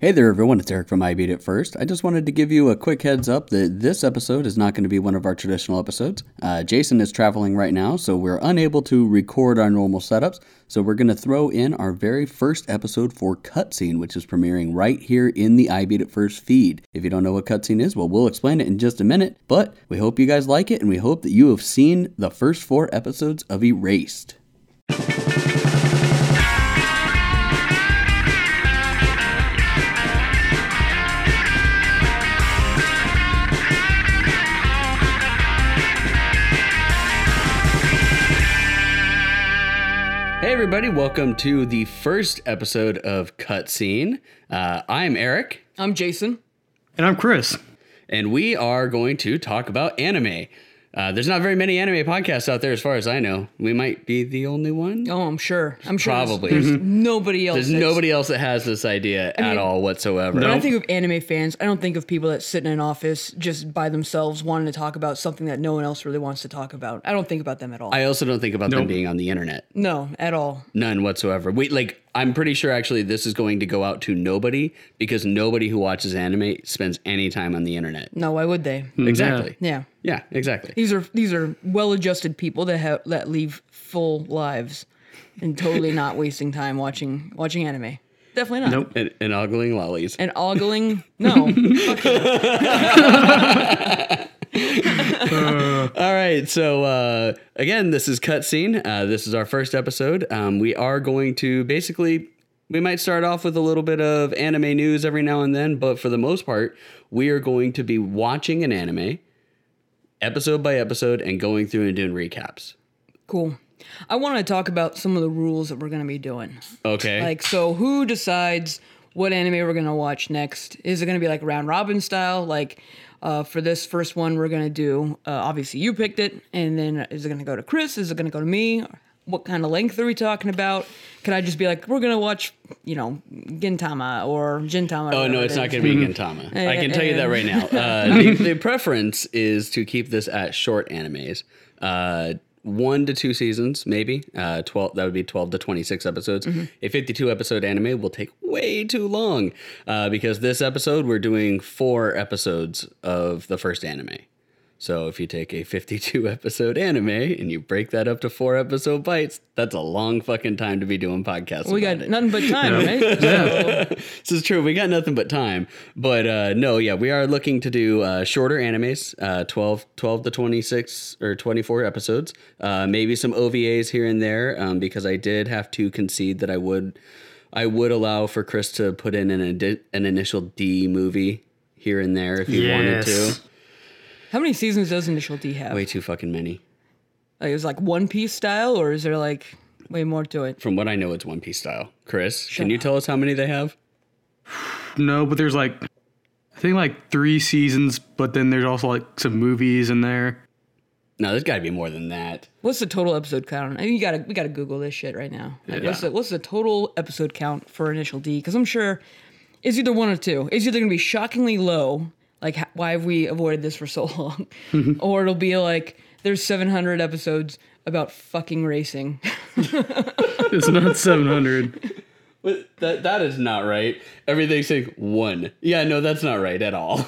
Hey there everyone, it's Eric from I Beat It First. I just wanted to give you a quick heads up that this episode is not going to be one of our traditional episodes. Jason is traveling right now, so we're unable to record our normal setups. So we're going to throw in our very first episode for Cutscene, which is premiering right here in the I Beat It First feed. If you don't know what Cutscene is, well, we'll explain it in just a minute. But we hope you guys like it, and we hope that you have seen the first 4 episodes of Erased. Hey everybody, welcome to the first episode of Cutscene. I'm Eric. I'm Jason. And I'm Chris. And we are going to talk about anime. There's not very many anime podcasts out there as far as I know. We might be the only one. Oh, I'm sure. Probably. There's nobody else. There's nobody else that has this idea at all whatsoever. When I think of anime fans, I don't think of people that sit in an office just by themselves wanting to talk about something that no one else really wants to talk about. I don't think about them at all. I also don't think about them being on the internet. No, at all. None whatsoever. I'm pretty sure actually this is going to go out to nobody because nobody who watches anime spends any time on the internet. No, why would they? Exactly. Yeah. Yeah, exactly. These are well-adjusted people that leave full lives and totally not wasting time watching anime. Definitely not. Nope. And ogling lollies. And ogling, no. All right, so again, this is Cutscene. This is our first episode. We are going to we might start off with a little bit of anime news every now and then, but for the most part, we are going to be watching an anime episode by episode and going through and doing recaps. Cool. I want to talk about some of the rules that we're going to be doing. Okay. So who decides what anime we're going to watch next? Is it going to be like round robin style? For this first one, we're going to do, obviously you picked it, and then is it going to go to Chris? Is it going to go to me? What kind of length are we talking about? Can I just be like, we're going to watch, Gintama or Gintama? Oh, no, it's not going to be Gintama. I can tell you that right now. The preference is to keep this at short animes. 1 to 2 seasons, maybe. 12. That would be 12 to 26 episodes. Mm-hmm. A 52 episode anime will take way too long because this episode we're doing 4 episodes of the first anime. So if you take a 52 episode anime and you break that up to 4 episode bites, that's a long fucking time to be doing podcasts. We got nothing but time, right? Yeah. This is true. We got nothing but time. But we are looking to do shorter animes, 12 to 26 or 24 episodes. Maybe some OVAs here and there because I did have to concede that I would allow for Chris to put in an initial D movie here and there if he wanted to. How many seasons does Initial D have? Way too fucking many. Is it One Piece style, or is there way more to it? From what I know, it's One Piece style. Chris, can you tell us how many they have? No, but there's I think 3 seasons, but then there's also some movies in there. No, there's got to be more than that. What's the total episode count? We gotta Google this shit right now. What's the total episode count for Initial D? Because I'm sure it's either 1 or 2. It's either gonna be shockingly low. Why have we avoided this for so long? Or it'll be there's 700 episodes about fucking racing. It's not 700. But that is not right. Everything's saying 1. Yeah, no, that's not right at all.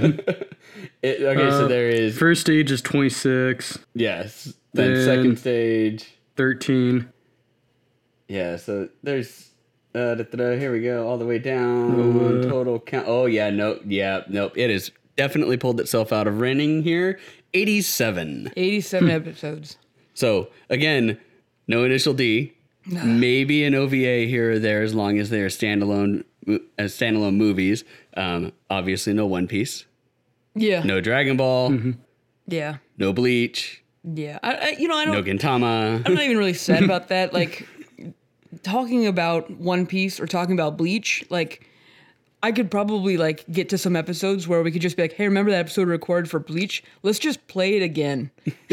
So there is... First stage is 26. Yes. Then second stage... 13. Yeah, so there's... here we go, all the way down. Total count. Oh, yeah, nope. It has definitely pulled itself out of running here. 87. 87 episodes. So, again, no Initial D. Maybe an OVA here or there as long as they are standalone movies. Obviously, no One Piece. Yeah. No Dragon Ball. Mm-hmm. Yeah. No Bleach. Yeah. I don't... No Gintama. I'm not even really sad about that. Talking about One Piece or talking about Bleach, I could probably get to some episodes where we could just be hey, remember that episode we recorded for Bleach? Let's just play it again.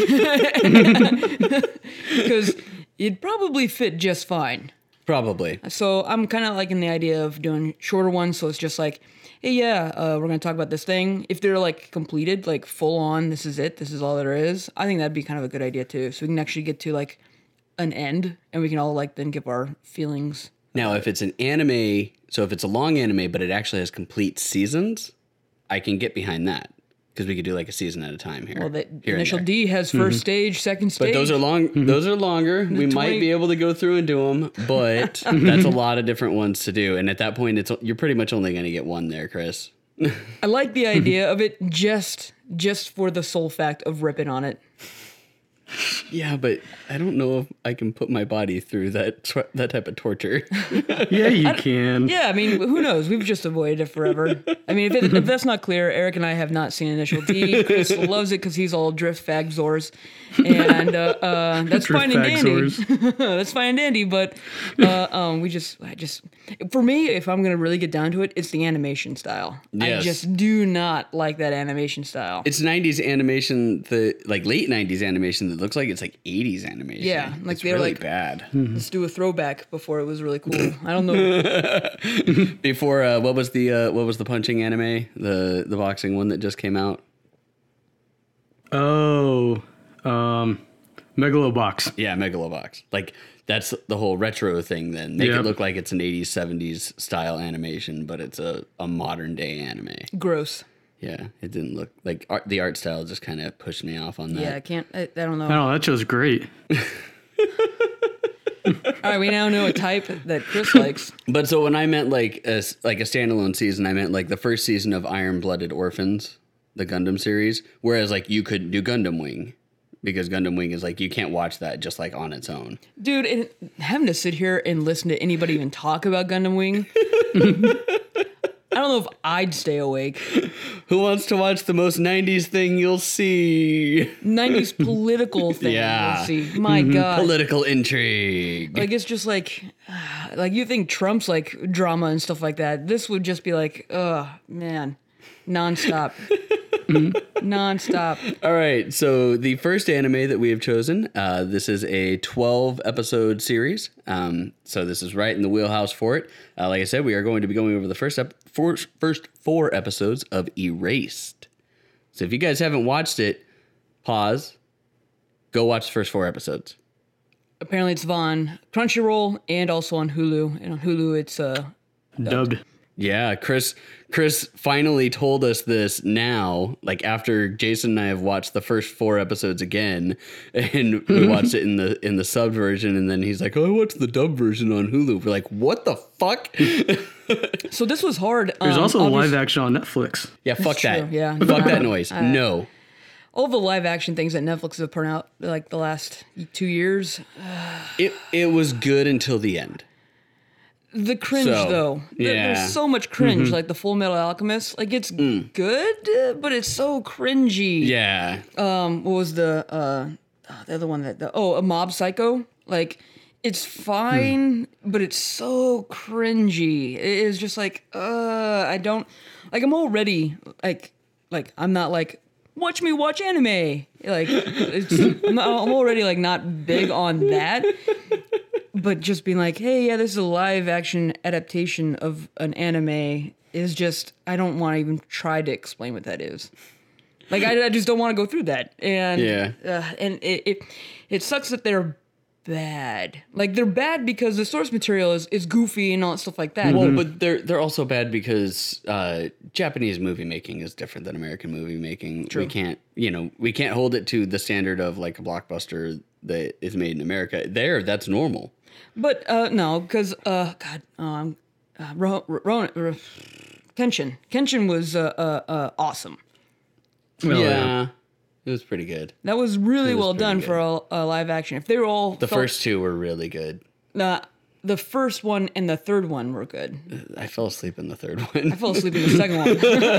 Because it'd probably fit just fine. Probably. So I'm kind of liking the idea of doing shorter ones. So it's just hey, we're going to talk about this thing. If they're completed, full on, this is it, this is all there is, I think that'd be kind of a good idea too. So we can actually get to an end, and we can all then give our feelings Now, if it's an anime, so if it's a long anime, but it actually has complete seasons, I can get behind that because we could do like a season at a time here. Well, the here and initial there. D has first stage, second stage. But those are long. Those are longer. We might 20 be able to go through and do them, but that's a lot of different ones to do. And at that point, you're pretty much only going to get one there, Chris. I like the idea of it just for the sole fact of ripping on it. Yeah, but I don't know if I can put my body through that type of torture. Yeah, you can. Yeah, I mean, who knows? We've just avoided it forever. I mean, if that's not clear, Eric and I have not seen Initial D. Chris loves it because he's all drift fag zors, and that's Drift fine and fag dandy. zors. That's fine and dandy. But for me, if I'm gonna really get down to it, it's the animation style. Yes. I just do not like that animation style. It's 90s animation, like late 90s animation that looks like it's like 80s animation. Yeah, like it's they're really like- bad. Let's do a throwback before it was really cool. I don't know. Before what was the punching anime? The boxing one that just came out? Oh, Megalobox. Yeah, Megalobox. Like that's the whole retro thing then. Make it Yep. look like it's an 80s, 70s style animation, but it's a modern day anime. Gross. Yeah, it didn't look like the art style just kind of pushed me off on that. Yeah, I can't. I don't know. Oh, that show's great. All right, we now know a type that Chris likes. But so when I meant like a standalone season, I meant like the first season of Iron Blooded Orphans, the Gundam series. Whereas like you could do Gundam Wing, because Gundam Wing is like you can't watch that just like on its own. Dude, having to sit here and listen to anybody even talk about Gundam Wing, I don't know if I'd stay awake. Who wants to watch the most 90s thing you'll see? 90s political thing. Yeah. Let's see. My God. Political intrigue. Like, it's just like you think Trump's like drama and stuff like that. This would just be like, man, nonstop. Nonstop. All right, so the first anime that we have chosen, this is a 12-episode series. So this is right in the wheelhouse for it. Like I said, we are going to be going over the first 4 episodes of Erased. So if you guys haven't watched it, pause, go watch the first 4 episodes. Apparently, it's on Crunchyroll and also on Hulu. And on Hulu, it's Dubbed. Yeah, Chris finally told us this now, like after Jason and I have watched the first 4 episodes again, and we watched it in the sub version, and then he's like, "Oh, I watched the dub version on Hulu." We're like, "What the fuck?" so this was hard. There's also a obviously- live action on Netflix. Yeah, fuck true, that. yeah. Fuck that noise. No. all the live action things that Netflix have put out like the last 2 years. It was good until the end. The cringe, So, though. yeah. There's so much cringe, like the Full Metal Alchemist. Like, it's good, but it's so cringy. Yeah. What was the other one a Mob Psycho? Like, it's fine, but it's so cringy. It is just like, I don't, like, I'm already, like, I'm not like, watch me watch anime. Like, I'm already, like, not big on that. But just being like, hey, yeah, this is a live action adaptation of an anime is just, I don't want to even try to explain what that is. Like, I just don't want to go through that. And Yeah. And it sucks that they're bad. Like, they're bad because the source material is goofy and all that stuff like that. Well, but they're also bad because Japanese movie making is different than American movie making. True. We can't hold it to the standard of like a blockbuster that is made in America. That's normal. But no, because Kenshin was awesome. Well, yeah. It was pretty good. That was really well pretty done good. for a live action. If they were all The first 2 were really good. the first one and the third one were good. I fell asleep in the third one. I fell asleep in the second one.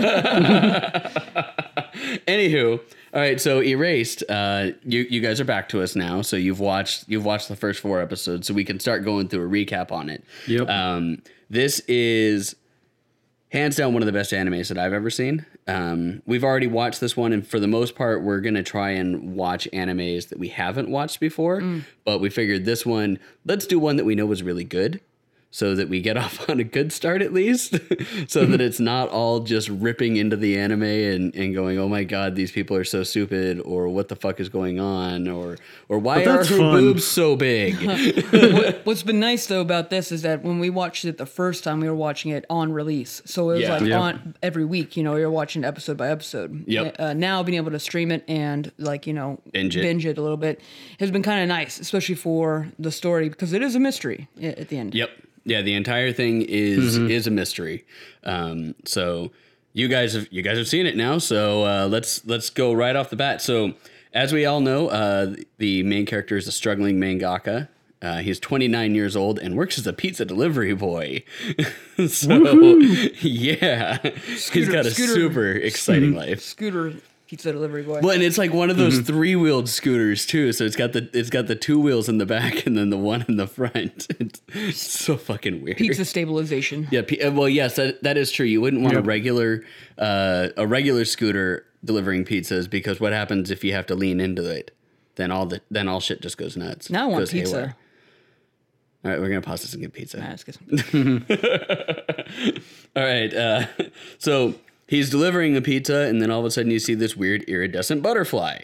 Anywho, all right. So Erased, you guys are back to us now. So you've watched the first 4 episodes, so we can start going through a recap on it. Yep. This is hands down one of the best animes that I've ever seen. We've already watched this one, and for the most part, we're gonna try and watch animes that we haven't watched before. But we figured this one, let's do one that we know was really good. so that we get off on a good start at least, so that it's not all just ripping into the anime and going, oh my God, these people are so stupid, or what the fuck is going on, or why are her boobs so big? What's been nice though about this is that when we watched it the first time, we were watching it on release, so it was on every week. You're watching episode by episode. Yep. Now being able to stream it and binge it a little bit has been kind of nice, especially for the story, because it is a mystery at the end. Yep. Yeah, the entire thing is a mystery. So you guys have seen it now. So let's go right off the bat. So as we all know, the main character is a struggling mangaka. He's 29 years old and works as a pizza delivery boy. So yeah, he's got a super exciting life. Scooter pizza delivery boy. Well, and it's like one of those 3-wheeled scooters too. So it's got the 2 wheels in the back and then the one in the front. It's so fucking weird. Pizza stabilization. Yeah. Well, yes, that is true. You wouldn't want a regular scooter delivering pizzas, because what happens if you have to lean into it? Then all shit just goes nuts. Now I want pizza. Haywire. All right, we're gonna pause this and get pizza. All right, let's get some. All right. So he's delivering the pizza, and then all of a sudden you see this weird iridescent butterfly.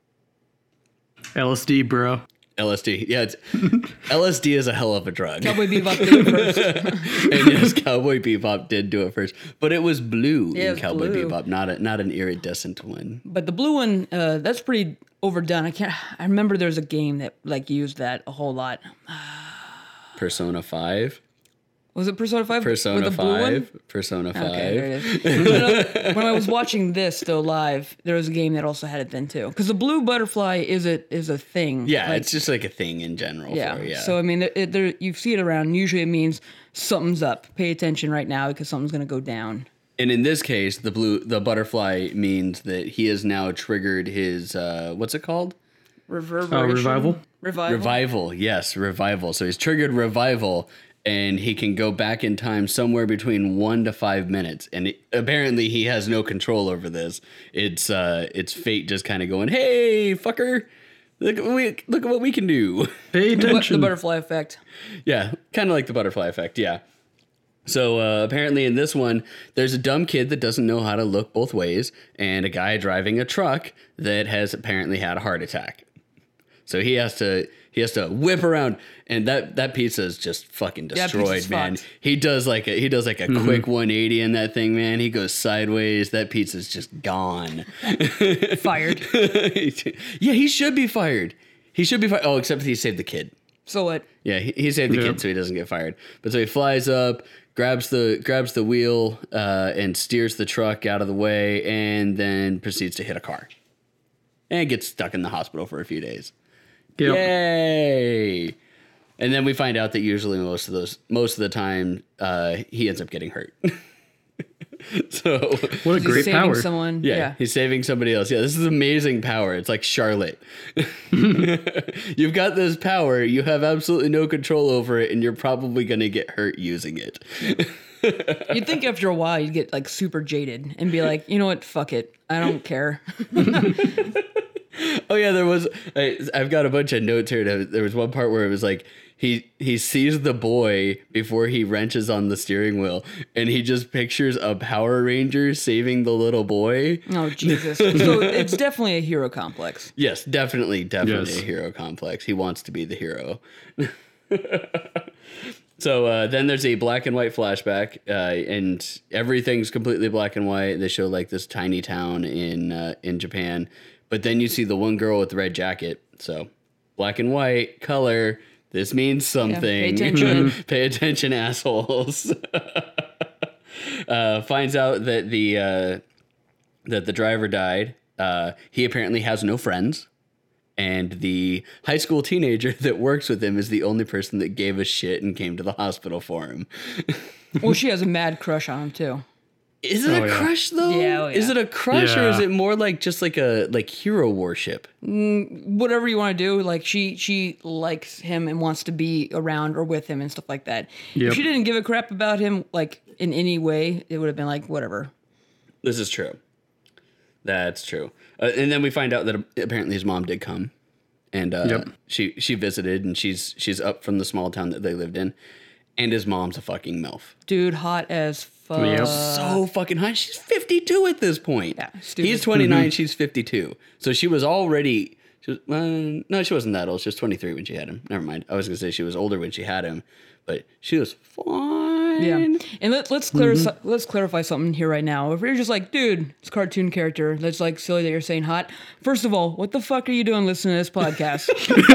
LSD, bro. LSD. Yeah, LSD is a hell of a drug. Cowboy Bebop did it first. And yes, Cowboy Bebop did do it first. But it was blue in Cowboy blue. Bebop, not an iridescent one. But the blue one, that's pretty overdone. I remember there was a game that used that a whole lot. Persona 5. Was it Persona 5? Persona with the 5. Blue one? Persona 5. Okay, there it is. When I was watching this though live, there was a game that also had it then too. Because the blue butterfly is a thing. Yeah, it's just like a thing in general. Yeah. So I mean, you see it around. Usually it means something's up. Pay attention right now because something's gonna go down. And in this case, the butterfly means that he has now triggered his what's it called? Revival. Revival. Yes, revival. So he's triggered revival, and he can go back in time somewhere between 1 to 5 minutes. And apparently he has no control over this. It's fate just kind of going, hey, fucker, look at what we can do. Pay attention. The butterfly effect. Yeah, kind of like the butterfly effect, yeah. So apparently in this one, there's a dumb kid that doesn't know how to look both ways, and a guy driving a truck that has apparently had a heart attack. So he has to whip around, and that pizza is just fucking destroyed, man. Fucked. He does like a quick 180 in that thing, man. He goes sideways. That pizza's just gone. Fired. Yeah, he should be fired. He should be fired. Oh, except he saved the kid. So what? Yeah, he saved the kid so he doesn't get fired. But so he flies up, grabs the wheel, and steers the truck out of the way, and then proceeds to hit a car. And gets stuck in the hospital for a few days. Yep. Yay! And then we find out that usually most of the time he ends up getting hurt. So what a great power! Someone, yeah, he's saving somebody else. Yeah, this is amazing power. It's like Charlotte. You've got this power, you have absolutely no control over it, and you're probably going to get hurt using it. You'd think after a while you'd get like super jaded and be like, you know what, fuck it, I don't care. Oh yeah, there was. I've got a bunch of notes here. There was one part where it was like he sees the boy before he wrenches on the steering wheel, and he just pictures a Power Ranger saving the little boy. Oh Jesus! So it's definitely a hero complex. Yes, definitely a hero complex. He wants to be the hero. So then there's a black and white flashback, and everything's completely black and white. They show like this tiny town in Japan. But then you see the one girl with the red jacket. So black and white, color. This means something. Yeah, pay attention. Pay attention, assholes. Finds out that the driver died. He apparently has no friends. And the high school teenager that works with him is the only person that gave a shit and came to the hospital for him. Well, she has a mad crush on him, too. Is it a crush though? Yeah, Is it a crush or is it more like just like a hero worship? Whatever you want to do. Like she likes him and wants to be around or with him and stuff like that. Yep. If she didn't give a crap about him like in any way, it would have been like whatever. This is true. That's true. And then we find out that apparently his mom did come, and she visited, and she's up from the small town that they lived in. And his mom's a fucking MILF. Dude, hot as fuck. Yep. So fucking hot. She's 52 at this point. Yeah, stupid. He's 29, she's 52. So she was already... no, she wasn't that old. She was 23 when she had him. Never mind. I was going to say she was older when she had him. But she was fine. Yeah. And let's clarify something here right now. If you're just like, dude, it's a cartoon character, that's like silly that you're saying hot. First of all, what the fuck are you doing listening to this podcast?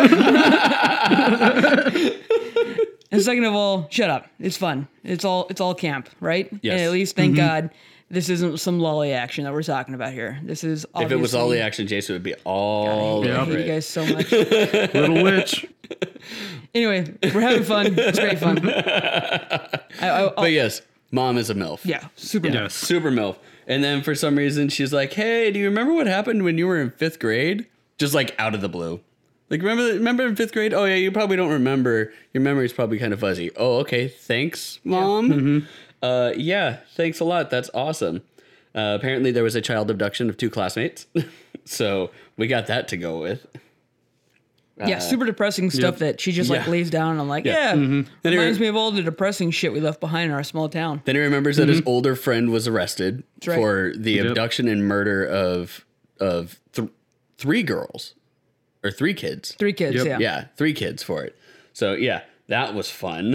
And second of all, shut up. It's fun. It's all camp, right? Yes. And at least thank God this isn't some lolly action that we're talking about here. This is If it was all the action, Jason would be all I over hate you it. guys so much. Little witch. Anyway, we're having fun. It's great fun. But yes, mom is a MILF. Yeah, super. Yeah, Yes. super MILF. And then for some reason, she's like, hey, do you remember what happened when you were in 5th grade? Just like out of the blue. Like, remember in 5th grade? Oh, yeah, you probably don't remember. Your memory's probably kind of fuzzy. Oh, okay. Thanks, Mom. Yeah, thanks a lot. That's awesome. Apparently, there was a child abduction of 2 classmates. So we got that to go with. Yeah, super depressing stuff that she just like Yeah. lays down. And I'm like, Yeah. reminds me of all the depressing shit we left behind in our small town. Then he remembers that his older friend was arrested right. for the abduction and murder of 3 girls. Or 3 kids. 3 kids, Yep. yeah. Yeah, 3 kids for it. So yeah, that was fun.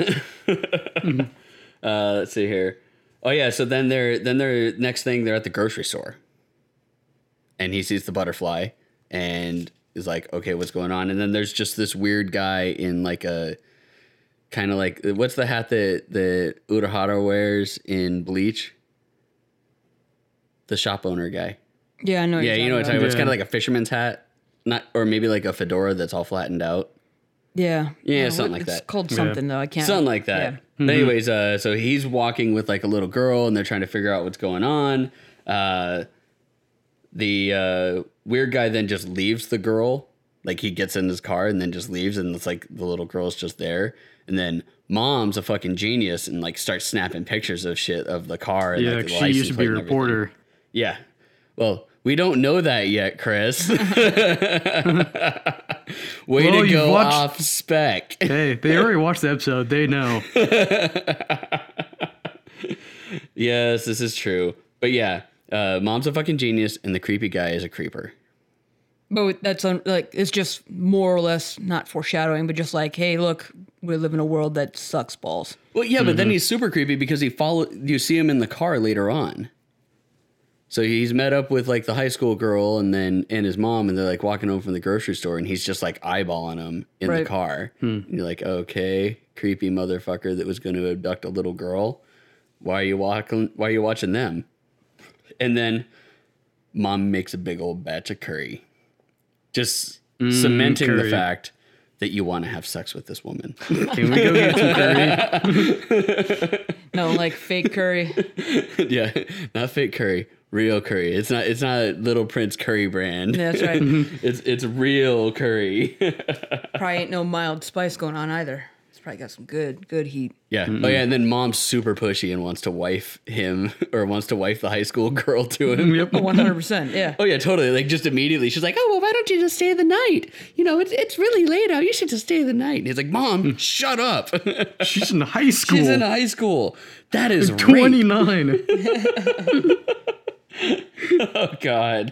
Let's see here. Oh yeah, so then they're next thing they're at the grocery store, and he sees the butterfly and is like, okay, what's going on? And then there's just this weird guy in like a kind of like, what's the hat that Urahara wears in Bleach? The shop owner guy. Yeah, I know. Yeah, you know what I'm talking about. It's Yeah. kind of like a fisherman's hat. Not, or maybe like a fedora that's all flattened out. Yeah. Yeah, something like it's that. called something, though. I can't. Something like that. Yeah. But anyways, so he's walking with like a little girl and they're trying to figure out what's going on. The weird guy then just leaves the girl. Like he gets in his car and then just leaves and it's like the little girl's just there. And then mom's a fucking genius and like starts snapping pictures of shit of the car. And, Yeah, like, the she license used to be plate a and everything. reporter. Yeah. Well, we don't know that yet, Chris. Way Well, to you've go watched- off spec. Hey, they already watched the episode. They know. Yes, this is true. But yeah, mom's a fucking genius and the creepy guy is a creeper. But that's like, it's just more or less not foreshadowing, but just like, hey, look, we live in a world that sucks balls. Well, yeah, but then he's super creepy because you see him in the car later on. So he's met up with like the high school girl and his mom, and they're like walking home from the grocery store, and he's just like eyeballing him in the Right. car. And you're like, okay, creepy motherfucker that was going to abduct a little girl. Why are you watching them? And then mom makes a big old batch of curry, just cementing the curry. fact that you want to have sex with this woman. Can we go get some curry? No, like fake curry. Yeah, not fake curry, real curry. It's not Little Prince curry brand. That's right. It's real curry. Probably ain't no mild spice going on either. It's probably got some good heat. Yeah. Oh yeah, and then mom's super pushy and wants to wife him or wants to wife the high school girl to him. Yep. 100%. Yeah. Oh yeah, totally. Like just immediately, she's like, "Oh well, why don't you just stay the night? You know, it's really late out. You should just stay the night." And he's like, "Mom, shut up. She's in high school. She's in high school. That is rape." 29. Oh God.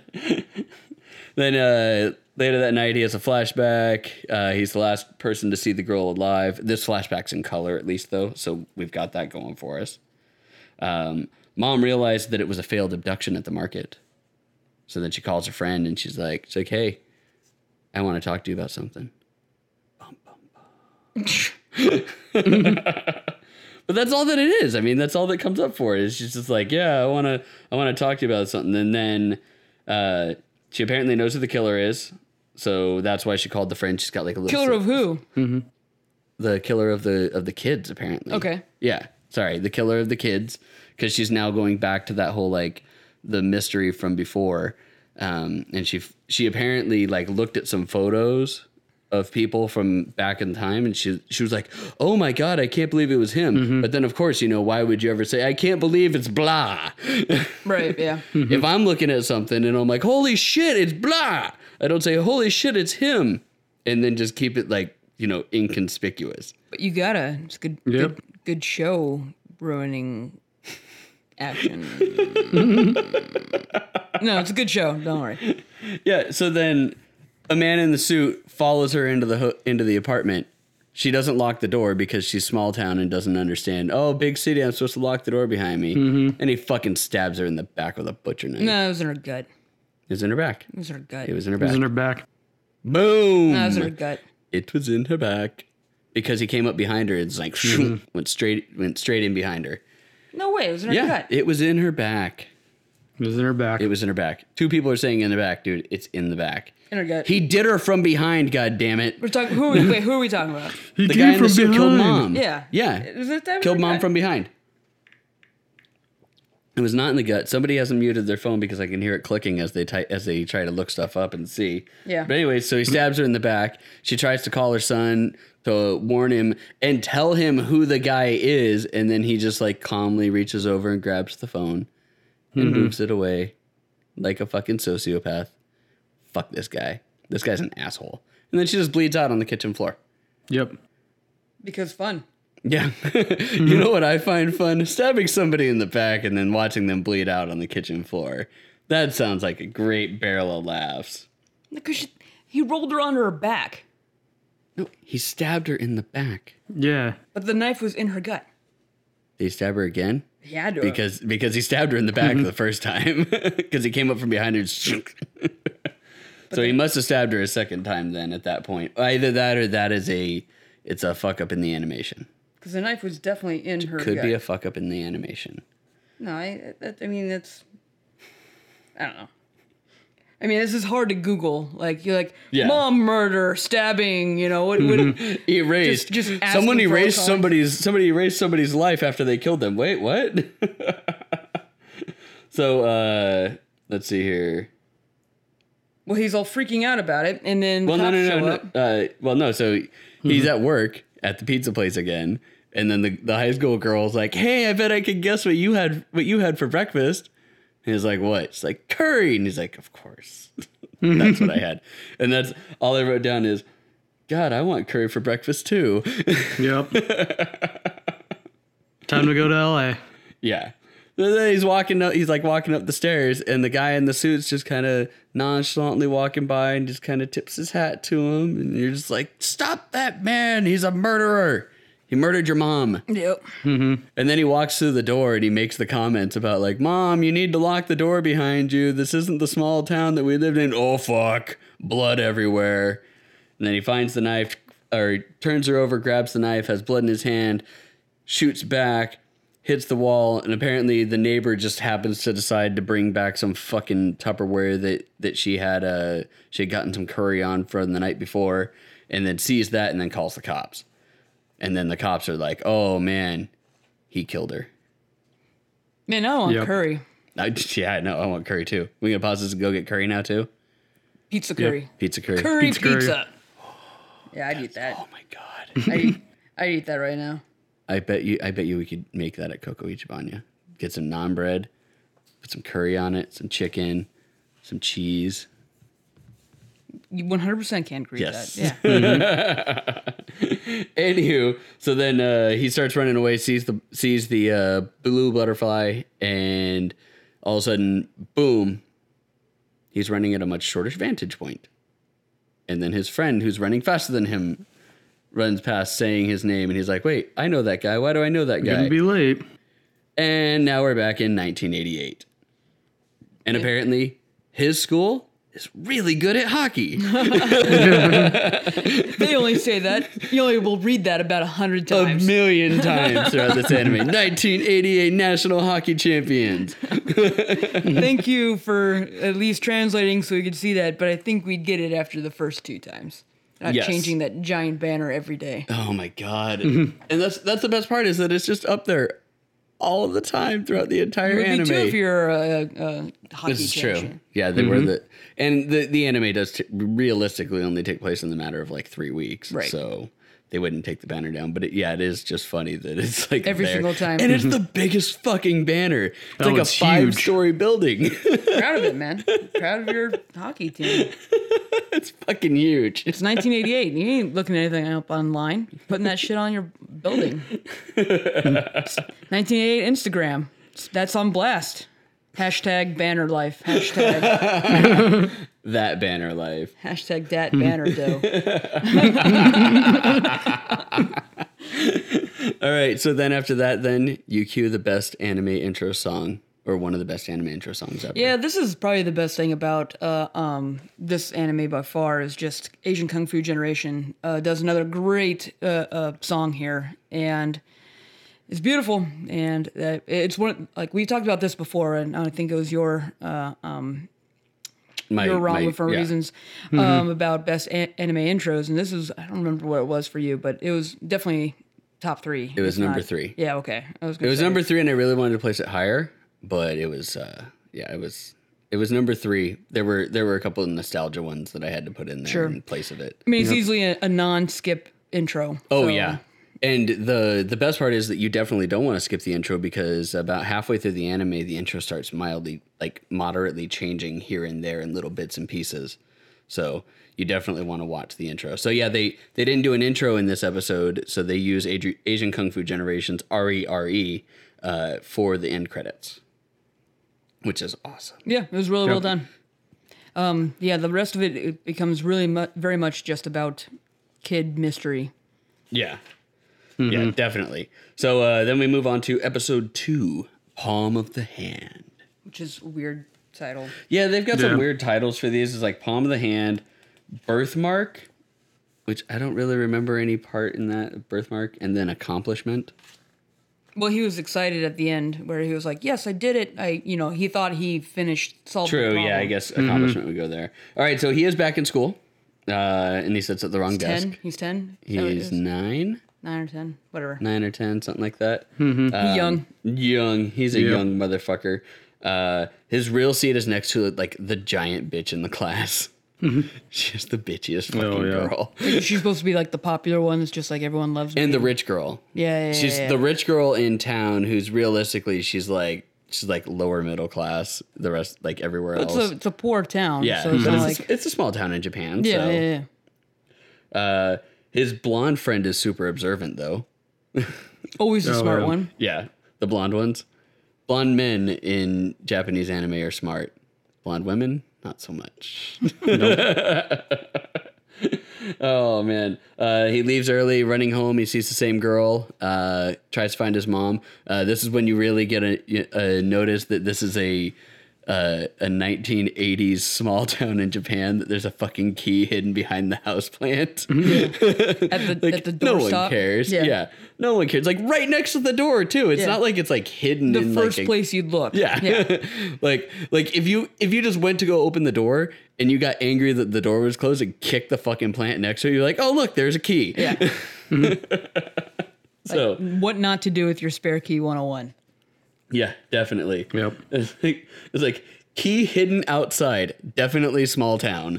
Then later that night, he has a flashback. He's the last person to see the girl alive. This flashback's in color, at least, though, so we've got that going for us. Mom realized that it was a failed abduction at the market. So then she calls her friend, and she's like, hey, I want to talk to you about something. Bum, bum, bum. But that's all that it is. I mean, that's all that comes up for it. It's just like, yeah, I want to talk to you about something. And then she apparently knows who the killer is. So that's why she called the friend. She's got like a little Killer of who? the killer of the kids, apparently. Okay. Yeah. Sorry, the killer of the kids, because she's now going back to that whole like the mystery from before. And she apparently like looked at some photos of people from back in time, and she was like, "Oh my God, I can't believe it was him." But then of course, you know, why would you ever say, "I can't believe it's blah"? Right. Yeah. If I'm looking at something and I'm like, "Holy shit, it's blah," I don't say, "Holy shit, it's him," and then just keep it like, you know, inconspicuous. But you gotta. It's good. Yep. good show ruining action. No, it's a good show. Don't worry. Yeah. So then, a man in the suit follows her into the apartment. She doesn't lock the door because she's small town and doesn't understand. Oh, big city, I'm supposed to lock the door behind me. Mm-hmm. And he fucking stabs her in the back with a butcher knife. No, it was in her gut. It was in her back. It was in her gut. It was in her It back. was in her back. Boom. No, it was in her gut. It was in her back. Because he came up behind her. It's like, went straight in behind her. No way. It was in her gut. It was in her back. It was in her back. It was in her back. 2 people are saying in the back, dude. It's in the back. In her gut. He did her from behind, god damn it. We're talking. Who are we talking about? He The came guy in the suit killed mom. Yeah. Yeah. Is it that Killed in her mom gut? from behind. It was not in the gut. Somebody hasn't muted their phone because I can hear it clicking as they try to look stuff up and see. Yeah. But anyway, so he stabs her in the back. She tries to call her son to warn him and tell him who the guy is, and then he just like calmly reaches over and grabs the phone and moves it away like a fucking sociopath. Fuck this guy. This guy's an asshole. And then she just bleeds out on the kitchen floor. Yep. Because fun. Yeah. You know what I find fun? Stabbing somebody in the back and then watching them bleed out on the kitchen floor. That sounds like a great barrel of laughs. Because he rolled her onto her back, No, he stabbed her in the back. Yeah. but the knife was in her gut. Did he stab her again? He had to. Because he stabbed her in the back the first time. Because he came up from behind her and so he must have stabbed her a second time then at that point. Either that or it's a fuck up in the animation. Because the knife was definitely in her Could gut. be a fuck up in the animation. No, I mean, it's... I don't know. I mean, this is hard to Google. Like, you're like, Yeah. mom murder, stabbing, you know, what Erased. Just asking Someone for erased all somebody erased somebody's life after they killed them. Wait, what? So let's see here. Well, he's all freaking out about it, and then Well, cops no. show up. No. So he's at work at the pizza place again, and then the high school girl's like, "Hey, I bet I could guess what you had for breakfast." And he's like, "What?" She's like, "Curry," and he's like, "Of course, that's what I had." And that's all I wrote down is, "God, I want curry for breakfast too." Yep. Time to go to LA. Yeah. Then he's walking up the stairs, and the guy in the suit's just kind of nonchalantly walking by and just kind of tips his hat to him. And you're just like, stop that man. He's a murderer. He murdered your mom. Yep. And then he walks through the door and he makes the comments about like, Mom, you need to lock the door behind you. This isn't the small town that we lived in. Oh, fuck. Blood everywhere. And then he finds the knife, or turns her over, grabs the knife, has blood in his hand, shoots back, hits the wall, and apparently the neighbor just happens to decide to bring back some fucking Tupperware that she had gotten some curry on from the night before, and then sees that and then calls the cops. And then the cops are like, oh man, he killed her. Man, I want Yep. curry. I want curry too. We gonna pause this and go get curry now too? Pizza curry. Pizza curry. Curry Pizza curry. pizza. Yeah, I'd eat that. Oh my God. I'd eat that right now. I bet you we could make that at Coco Ichibanya. Get some naan bread, put some curry on it, some chicken, some cheese. You 100% can agree Yes. with that. Yeah. Anywho, so then he starts running away, sees the blue butterfly, and all of a sudden, boom, he's running at a much shorter vantage point. And then his friend, who's running faster than him, runs past saying his name, and he's like, wait, I know that guy. Why do I know that guy? Gonna be late. And now we're back in 1988. And apparently his school is really good at hockey. They only say that. You only will read that about 100 A times. million times throughout this anime. 1988 National Hockey Champions. Thank you for at least translating so we could see that, but I think we'd get it after the first 2 times. Not Yes. changing that giant banner every day. Oh my God. And that's the best part is that it's just up there all the time throughout the entire It would anime. be too if you're a hockey This is champion. true. Yeah, they were the anime does realistically only take place in the matter of like 3 weeks. Right. So they wouldn't take the banner down. But it is just funny that it's like Every there. single time. And it's the biggest fucking banner. It's like a it's huge. 5-story building. Proud of it, man. Proud of your hockey team. It's fucking huge. It's 1988. You ain't looking anything up online. Putting that shit on your building. 1988 Instagram. That's on blast. Hashtag banner life. Hashtag That banner life. hashtag dat banner dough. All right, so then after that, then you cue the best anime intro song, or one of the best anime intro songs ever. Yeah, this is probably the best thing about this anime by far is just Asian Kung Fu Generation does another great song here, and it's beautiful, and it's one like we talked about this before, and I think it was you're wrong for reasons about best anime intros, and this is I don't remember what it was for you, but it was definitely top 3. It was number 3. Yeah, okay. It was number 3, and I really wanted to place it higher, but it was it was number 3. There were a couple of nostalgia ones that I had to put in there in place of it. I mean, it's easily a non-skip intro. Oh yeah. And the best part is that you definitely don't want to skip the intro because about halfway through the anime, the intro starts moderately changing here and there in little bits and pieces. So you definitely want to watch the intro. So yeah, they didn't do an intro in this episode, so they use Asian Kung Fu Generation's RERE for the end credits, which is awesome. Yeah, it was really well done. Yeah, the rest of it becomes really very much just about kid mystery. Yeah. Yeah, definitely. So then we move on to episode 2, Palm of the Hand. Which is a weird title. Yeah, they've got some weird titles for these. It's like Palm of the Hand, Birthmark, which I don't really remember any part in that, Birthmark, and then Accomplishment. Well, he was excited at the end where he was like, yes, I did it. He thought he solved the problem. Yeah, I guess Accomplishment would go there. All right, so he is back in school, and he sits at the wrong desk. 10? He's 10? He's 9? 9 or 10, whatever. 9 or 10, something like that. Young. He's a young motherfucker. His real seat is next to like the giant bitch in the class. She's the bitchiest fucking girl. She's supposed to be like the popular one that's just like everyone loves. And the rich girl. Yeah. She's the rich girl in town who's realistically she's like lower middle class. The rest like everywhere else. It's a poor town. Yeah, so it's not it's a small town in Japan. Yeah. His blonde friend is super observant though. Always the smart one. Yeah, the blonde ones. Blonde men in Japanese anime are smart. Blonde women, not so much. Oh, man. He leaves early, running home. He sees the same girl, tries to find his mom. This is when you really get a notice that this is a 1980s small town in Japan, that there's a fucking key hidden behind the houseplant. At the door. No one cares. Yeah. No one cares. Like right next to the door too. It's not like it's like hidden the in first like place you'd look. Yeah. like if you just went to go open the door and you got angry that the door was closed and kicked the fucking plant next to you, you're like, oh look, there's a key. Yeah. So what not to do with your spare key 101. Yeah, definitely. Yep. It's like key hidden outside. Definitely small town.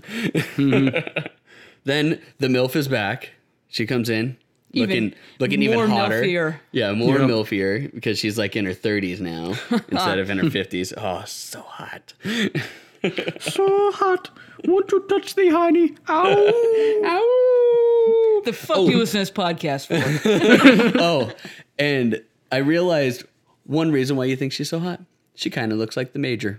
Then the MILF is back. She comes in looking even hotter. Milfier. Yeah, more milfier because she's like in her 30s now instead of in her 50s. Oh, so hot. So hot. Won't you touch the honey? Ow. Ow. The fuck you listen to this podcast for? Oh, and I realized one reason why you think she's so hot. She kind of looks like the Major.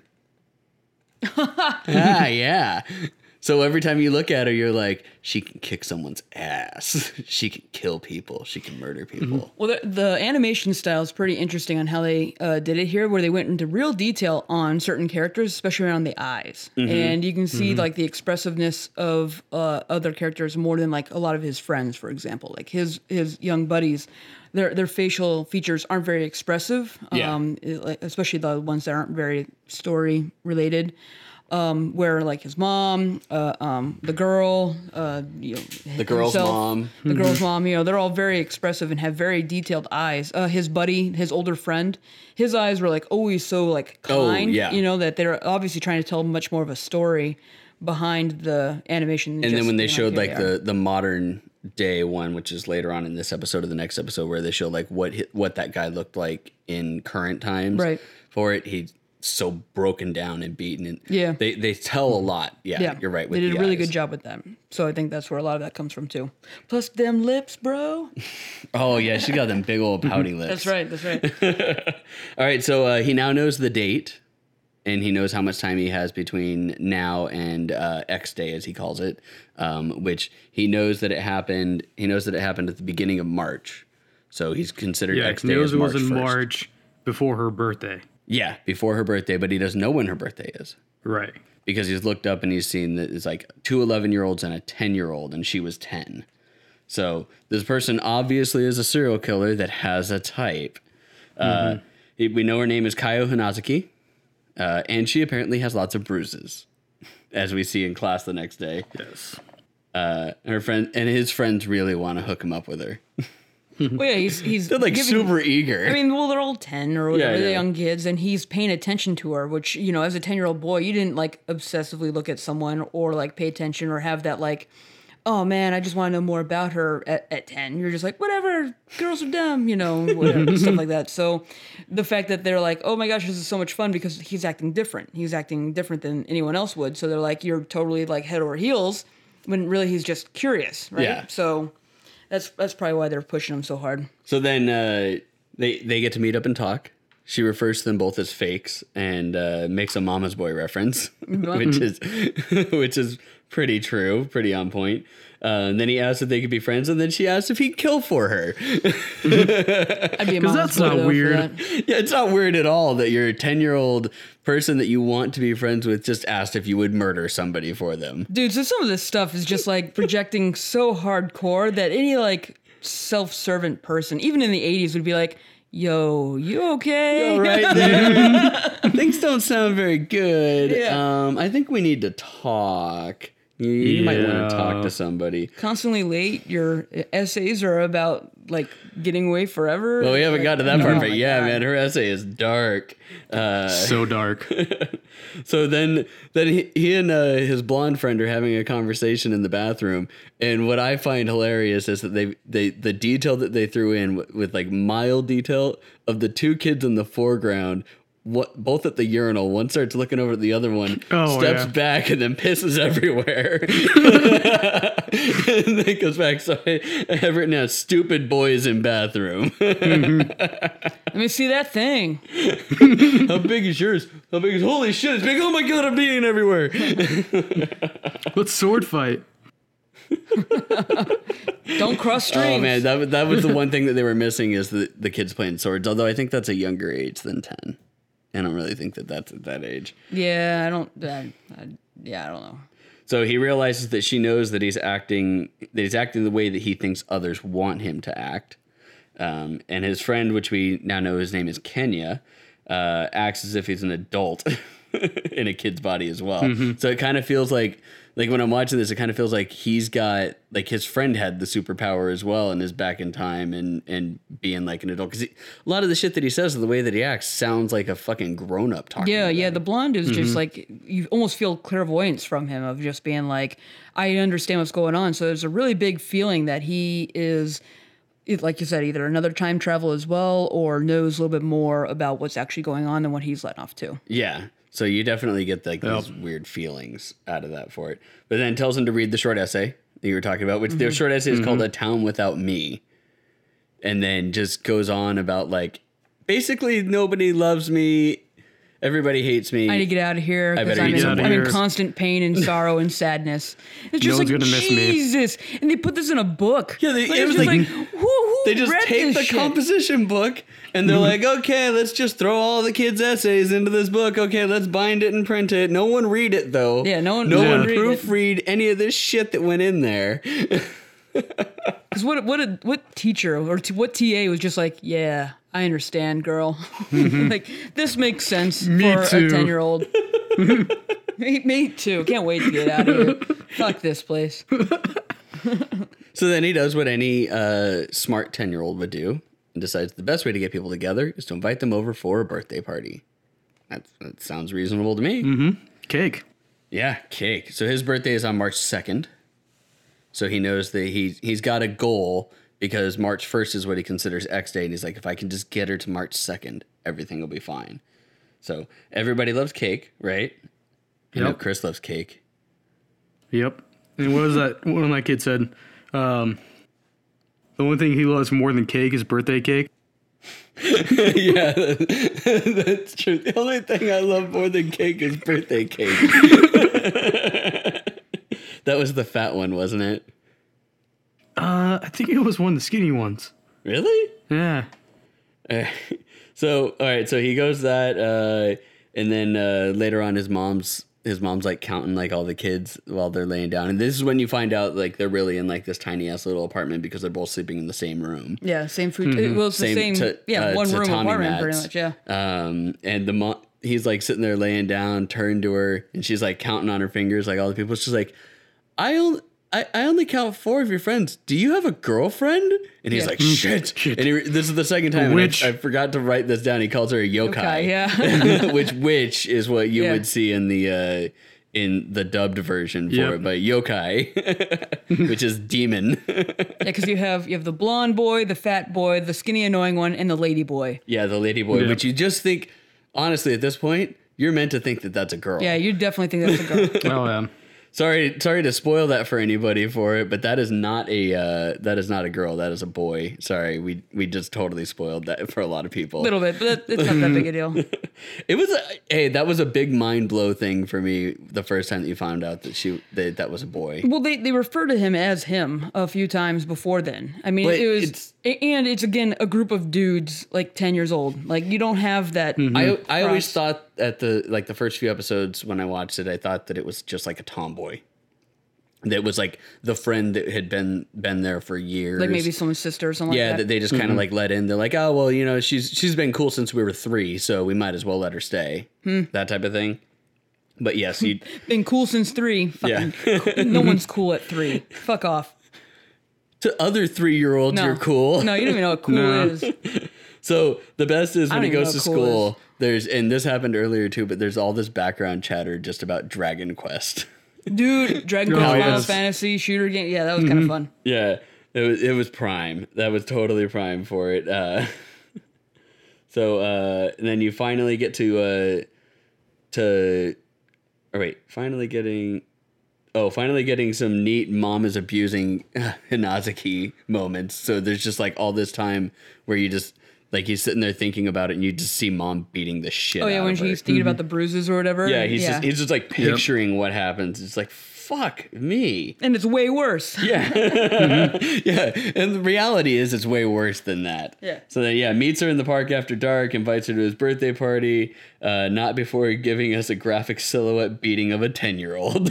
Yeah. So every time you look at her, you're like, she can kick someone's ass. She can kill people. She can murder people. Well, the animation style is pretty interesting on how they did it here, where they went into real detail on certain characters, especially around the eyes. And you can see like the expressiveness of other characters more than like a lot of his friends, for example. Like his young buddies, their facial features aren't very expressive, especially the ones that aren't very story related. Where like his mom, the girl, The girl's himself, mom. the girl's mom, they're all very expressive and have very detailed eyes. His buddy, his older friend, his eyes were like always so like kind, that they're obviously trying to tell much more of a story behind the animation. And then when they showed like the modern day one, which is later on in this episode or the next episode, where they show like what that guy looked like in current times, right? For it, he so broken down and beaten. And Yeah. they tell a lot. Yeah, you're right. With they did the a really eyes. good job with that. So I think that's where a lot of that comes from too. Plus them lips, bro. Oh yeah, she got them big old pouty lips. That's right. That's right. All right, so he now knows the date, and he knows how much time he has between now and X Day, as he calls it, which he knows that it happened. He knows that it happened at the beginning of March, so he's considered X he Day knows as it March was in 1st. March before her birthday. Yeah, before her birthday, but he doesn't know when her birthday is Right. because he's looked up and he's seen that it's like 2 11-year-olds and a 10-year-old, and she was 10. So this person obviously is a serial killer that has a type. We know her name is Kaio Hanazuki, and she apparently has lots of bruises, as we see in class the next day. Yes. Her friend and his friends really want to hook him up with her. Well, yeah, he's They're like giving- super eager. I mean, well, they're all 10 or whatever, Yeah, they're yeah. young kids, and he's paying attention to her, which, you know, as a 10-year-old boy, you didn't, like, obsessively look at someone or, like, pay attention or have that, like, oh, man, I just want to know more about her at 10. You're just like, whatever, girls are dumb, you know, whatever, stuff like that. So the fact that they're like, oh, my gosh, this is so much fun because he's acting different. He's acting different than anyone else would. So they're like, you're totally, like, head over heels when really he's just curious, right? Yeah. So that's probably why they're pushing him so hard. So then they get to meet up and talk. She refers to them both as fakes and makes a Mama's Boy reference, which is pretty true, pretty on point. And then he asks if they could be friends, and then she asks if he'd kill for her. I'd be a mama's that's boy, not though, for weird. that. Yeah, it's not weird at all that your 10-year-old person that you want to be friends with just asked if you would murder somebody for them. Dude, so some of this stuff is just like projecting so hardcore that any like self-servant person, even in the 80s, would be like, yo, you okay? All right there. Things don't sound very good. Yeah. I think we need to talk. You might want Yeah. to talk to somebody. Constantly late. Your essays are about like getting away forever. Well, we haven't Like, got to that part, oh but my yeah, God. man, her essay is dark. So dark. So then he and his blonde friend are having a conversation in the bathroom, and what I find hilarious is that the detail that they threw in with like mild detail of the two kids in the foreground. Both at the urinal, one starts looking over at the other one, steps yeah. back, and then pisses everywhere. And then goes back. So I have written down "stupid boys in bathroom." Let me see that thing. How big is yours? How big is? Holy shit! It's big. Oh my god! I'm being everywhere. Let's sword fight. Don't cross streams. Oh man, that was the one thing that they were missing is the kids playing swords. Although I think that's a younger age than 10. I don't really think that that's at that age. Yeah, I don't know. So he realizes that she knows that he's acting the way that he thinks others want him to act. And his friend, which we now know his name is Kenya, acts as if he's an adult in a kid's body as well. So it kind of feels like when I'm watching this, it kind of feels like he's got, like his friend had the superpower as well and is back in time and being like an adult. Because a lot of the shit that he says, the way that he acts, sounds like a fucking grown-up talking. Yeah, to yeah. them. The blonde is just like, you almost feel clairvoyance from him of just being like, I understand what's going on. So there's a really big feeling that he is, like you said, either another time travel as well or knows a little bit more about what's actually going on than what he's letting off to. Yeah. So you definitely get like these weird feelings out of that for it. But then tells him to read the short essay that you were talking about, which the short essay is called A Town Without Me. And then just goes on about like, basically nobody loves me. Everybody hates me. I need to get out of here because better get out of I'm in here. constant pain and sorrow and sadness. It's just No like, one's gonna miss me. Jesus. And they put this in a book. Yeah, it it was was like- who They just read take this the shit? composition book and they're like, okay, let's just throw all the kids' essays into this book. Okay, let's bind it and print it. No one read it though. Yeah, no one read it. proofread any of this shit that went in there. Because what teacher or what TA was just like, yeah, I understand, girl. Like, this makes sense Me for too. a 10-year-old. Me too. Can't wait to get out of here. Fuck this place. So then he does what any smart 10-year-old would do and decides the best way to get people together is to invite them over for a birthday party. That sounds reasonable to me. Cake. Yeah, cake. So his birthday is on March 2nd. So he knows that he's got a goal because March 1st is what he considers X Day. And he's like, if I can just get her to March 2nd, everything will be fine. So everybody loves cake, right? You know, Yep. Chris loves cake. Yep. And what was that? One of my kids said, the only thing he loves more than cake is birthday cake. Yeah, that's true. The only thing I love more than cake is birthday cake. That was the fat one, wasn't it? I think it was one of the skinny ones. Really? Yeah. So, all right. So he goes that, and then later on, his mom's like counting like all the kids while they're laying down, and this is when you find out like they're really in like this tiny ass little apartment because they're both sleeping in the same room. Yeah, same food. Well, it's the same. One room tatami apartment, pretty mats. much. Yeah. And the mom, he's like sitting there laying down, turned to her, and she's like counting on her fingers, like all the people. She's like, I only count 4 of your friends. Do you have a girlfriend? And he's Yeah. like, shit. Shit. And this is the second time. Witch. I forgot to write this down. He calls her a yokai. Okay, yeah. which is what you Yeah. would see in the dubbed version for Yep. it, but yokai, which is demon. Yeah, because you have the blonde boy, the fat boy, the skinny annoying one, and the lady boy. Yeah, the lady boy, Yep. which you just think, honestly, at this point, you're meant to think that that's a girl. Yeah, you definitely think that's a girl. Oh, yeah. Sorry to spoil that for anybody for it, but that is not a girl. That is a boy. Sorry, we just totally spoiled that for a lot of people. A little bit, but it's not that big a deal. It was that was a big mind blow thing for me the first time that you found out that that was a boy. Well, they refer to him as him a few times before then. I mean, But it was, and it's again a group of dudes like 10 years old. Like you don't have that. I always thought at the first few episodes when I watched it, I thought that it was just like a tomboy. That was like the friend that had been there for years. Like maybe someone's sister or something Yeah, like that that. they just kind of like let in. They're like, oh well, you know, she's been cool since we were 3, so we might as well let her stay. That type of thing. But yes, you Been cool since 3. Fucking, no one's cool at 3. Fuck off. to other 3-year-olds, No. you're cool. No, you don't even know what cool No. is. So the best is when don't he even goes know to what cool school. And this happened earlier too, but there's all this background chatter just about Dragon Quest. Dude, Dragon Quest Oh, Final yes. Fantasy shooter game. Yeah, that was kind of fun. Yeah, it was prime. That was totally prime for it. And then you finally get finally getting some neat mom is abusing Hinazuki moments. So there's just like all this time where you just like he's sitting there thinking about it, and you just see mom beating the shit. Oh yeah, out when of her. she's thinking about the bruises or whatever. Yeah, he's just like picturing what happens. It's like fuck me. and it's way worse. Yeah. Yeah. And the reality is it's way worse than that. Yeah. So then meets her in the park after dark, invites her to his birthday party, not before giving us a graphic silhouette beating of a 10-year-old.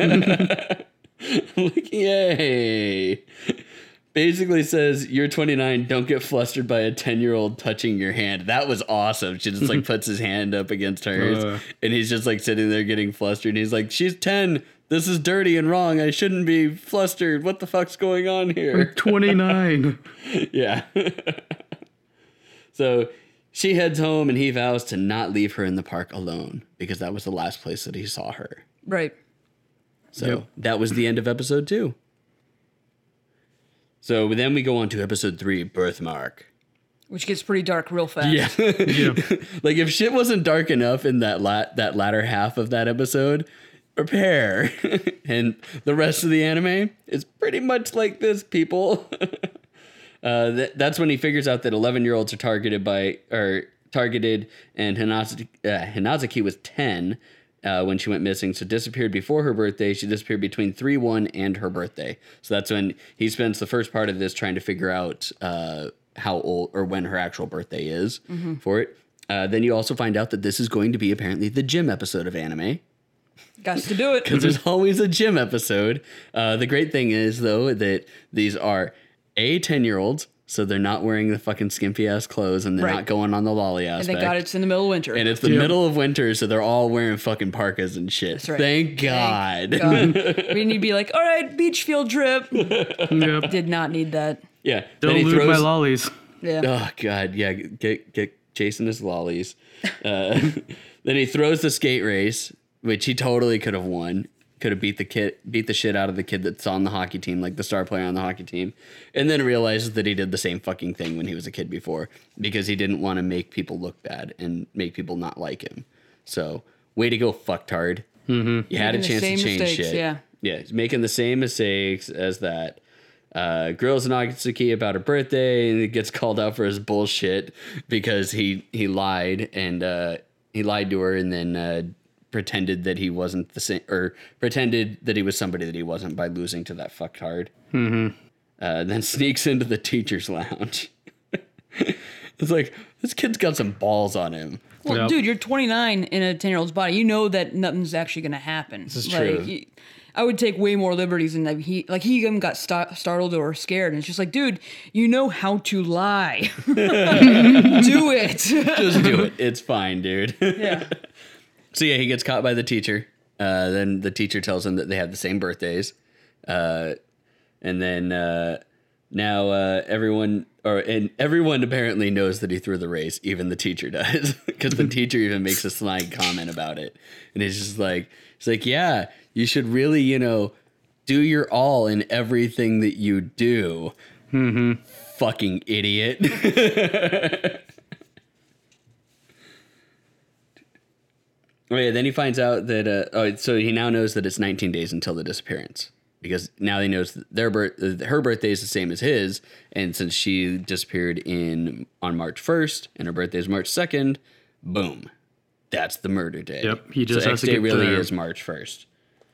Like, yay. Basically says, you're 29, don't get flustered by a 10-year-old touching your hand. That was awesome. She just like puts his hand up against hers, and he's just like sitting there getting flustered. And he's like, she's 10. This is dirty and wrong. I shouldn't be flustered. What the fuck's going on here? 29. Yeah. So she heads home, and he vows to not leave her in the park alone because that was the last place that he saw her. Right. So that was the end of episode 2. So then we go on to episode 3, Birthmark. Which gets pretty dark real fast. Yeah. Yeah. Like if shit wasn't dark enough in that latter half of that episode, prepare. And the rest of the anime is pretty much like this, people. That's when he figures out that 11-year-olds are targeted, and Hinazuki was 10 when she went missing, so disappeared before her birthday. She disappeared between 3/1 and her birthday. So that's when he spends the first part of this trying to figure out how old or when her actual birthday is for it. Then you also find out that this is going to be apparently the gym episode of anime. Got to do it. Because there's always a gym episode. The great thing is, though, that these are 10-year-olds, so they're not wearing the fucking skimpy ass clothes, and they're Right. not going on the lolly And aspect. thank God it's in the middle of winter. And it's the middle of winter, so they're all wearing fucking parkas and shit. That's right. Thank God. God. We need to be like, all right, beach field trip. Yep. Did not need that. Yeah. Don't Then he lose my throws. lollies. Yeah. Oh God, yeah. Get chasing his lollies. Then he throws the skate race, which he totally could have won. Could have beat the shit out of the kid that's on the hockey team, like the star player on the hockey team, and then realizes that he did the same fucking thing when he was a kid before because he didn't want to make people look bad and make people not like him. So, way to go, fucktard. Mm-hmm. You had a chance to change shit. Yeah, he's making the same mistakes as that. Grills Natsuki about her birthday, and he gets called out for his bullshit because he lied and he lied to her and then pretended that he wasn't the same, or pretended that he was somebody that he wasn't by losing to that fucktard. Mm-hmm. Then sneaks into the teacher's lounge. It's like, this kid's got some balls on him. Well, dude, you're 29 in a 10-year-old's body. You know that nothing's actually going to happen. This is true. I would take way more liberties, and he even got startled or scared, and it's just like, dude, you know how to lie. Do it. Just do it. It's fine, dude. Yeah. So yeah, he gets caught by the teacher. Then the teacher tells him that they have the same birthdays. And then now everyone apparently knows that he threw the race. Even the teacher does, because the teacher even makes a snide comment about it. And he's just like, yeah, you should really, do your all in everything that you do. Mm-hmm. Fucking idiot. Oh yeah, then he finds out that so he now knows that it's 19 days until the disappearance, because now he knows that her birthday is the same as his, and since she disappeared on March 1st and her birthday is March 2nd, boom, that's the murder day. Yep, he just so has to X-Day get really there. is March 1st.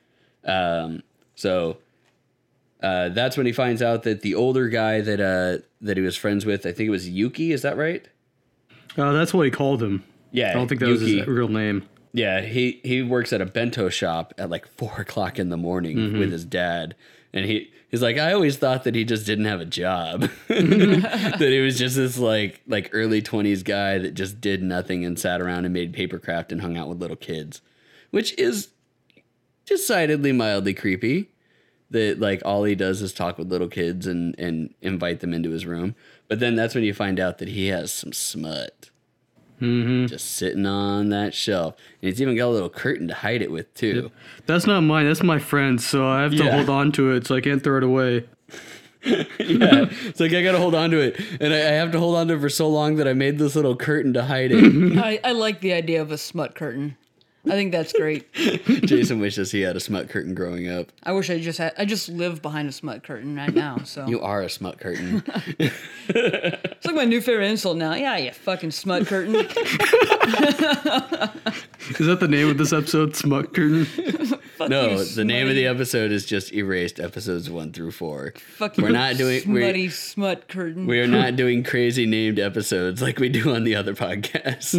That's when he finds out that the older guy that he was friends with, I think it was Yuki, is that right? That's what he called him. Yeah, I don't think that was his real name. Yeah, he works at a bento shop at like 4:00 in the morning with his dad. And he's like, I always thought that he just didn't have a job. That he was just this like early 20s guy that just did nothing and sat around and made papercraft and hung out with little kids. Which is decidedly mildly creepy. That like all he does is talk with little kids and invite them into his room. But then that's when you find out that he has some smut. Mm-hmm. Just sitting on that shelf. And he's even got a little curtain to hide it with, too. Yep. That's not mine. That's my friend's, so I have to hold on to it, so I can't throw it away. Yeah. It's like, I got to hold on to it. And I have to hold on to it for so long that I made this little curtain to hide it. I like the idea of a smut curtain. I think that's great. Jason wishes he had a smut curtain growing up. I wish I just live behind a smut curtain right now. So You are a smut curtain. it's like my new favorite insult now. Yeah, you fucking smut curtain. Is that the name of this episode, Smut Curtain? No, the name of the episode is just Erased, episodes 1 through 4. Fucking We're not doing smutty smut curtain. We are not doing crazy named episodes like we do on the other podcast.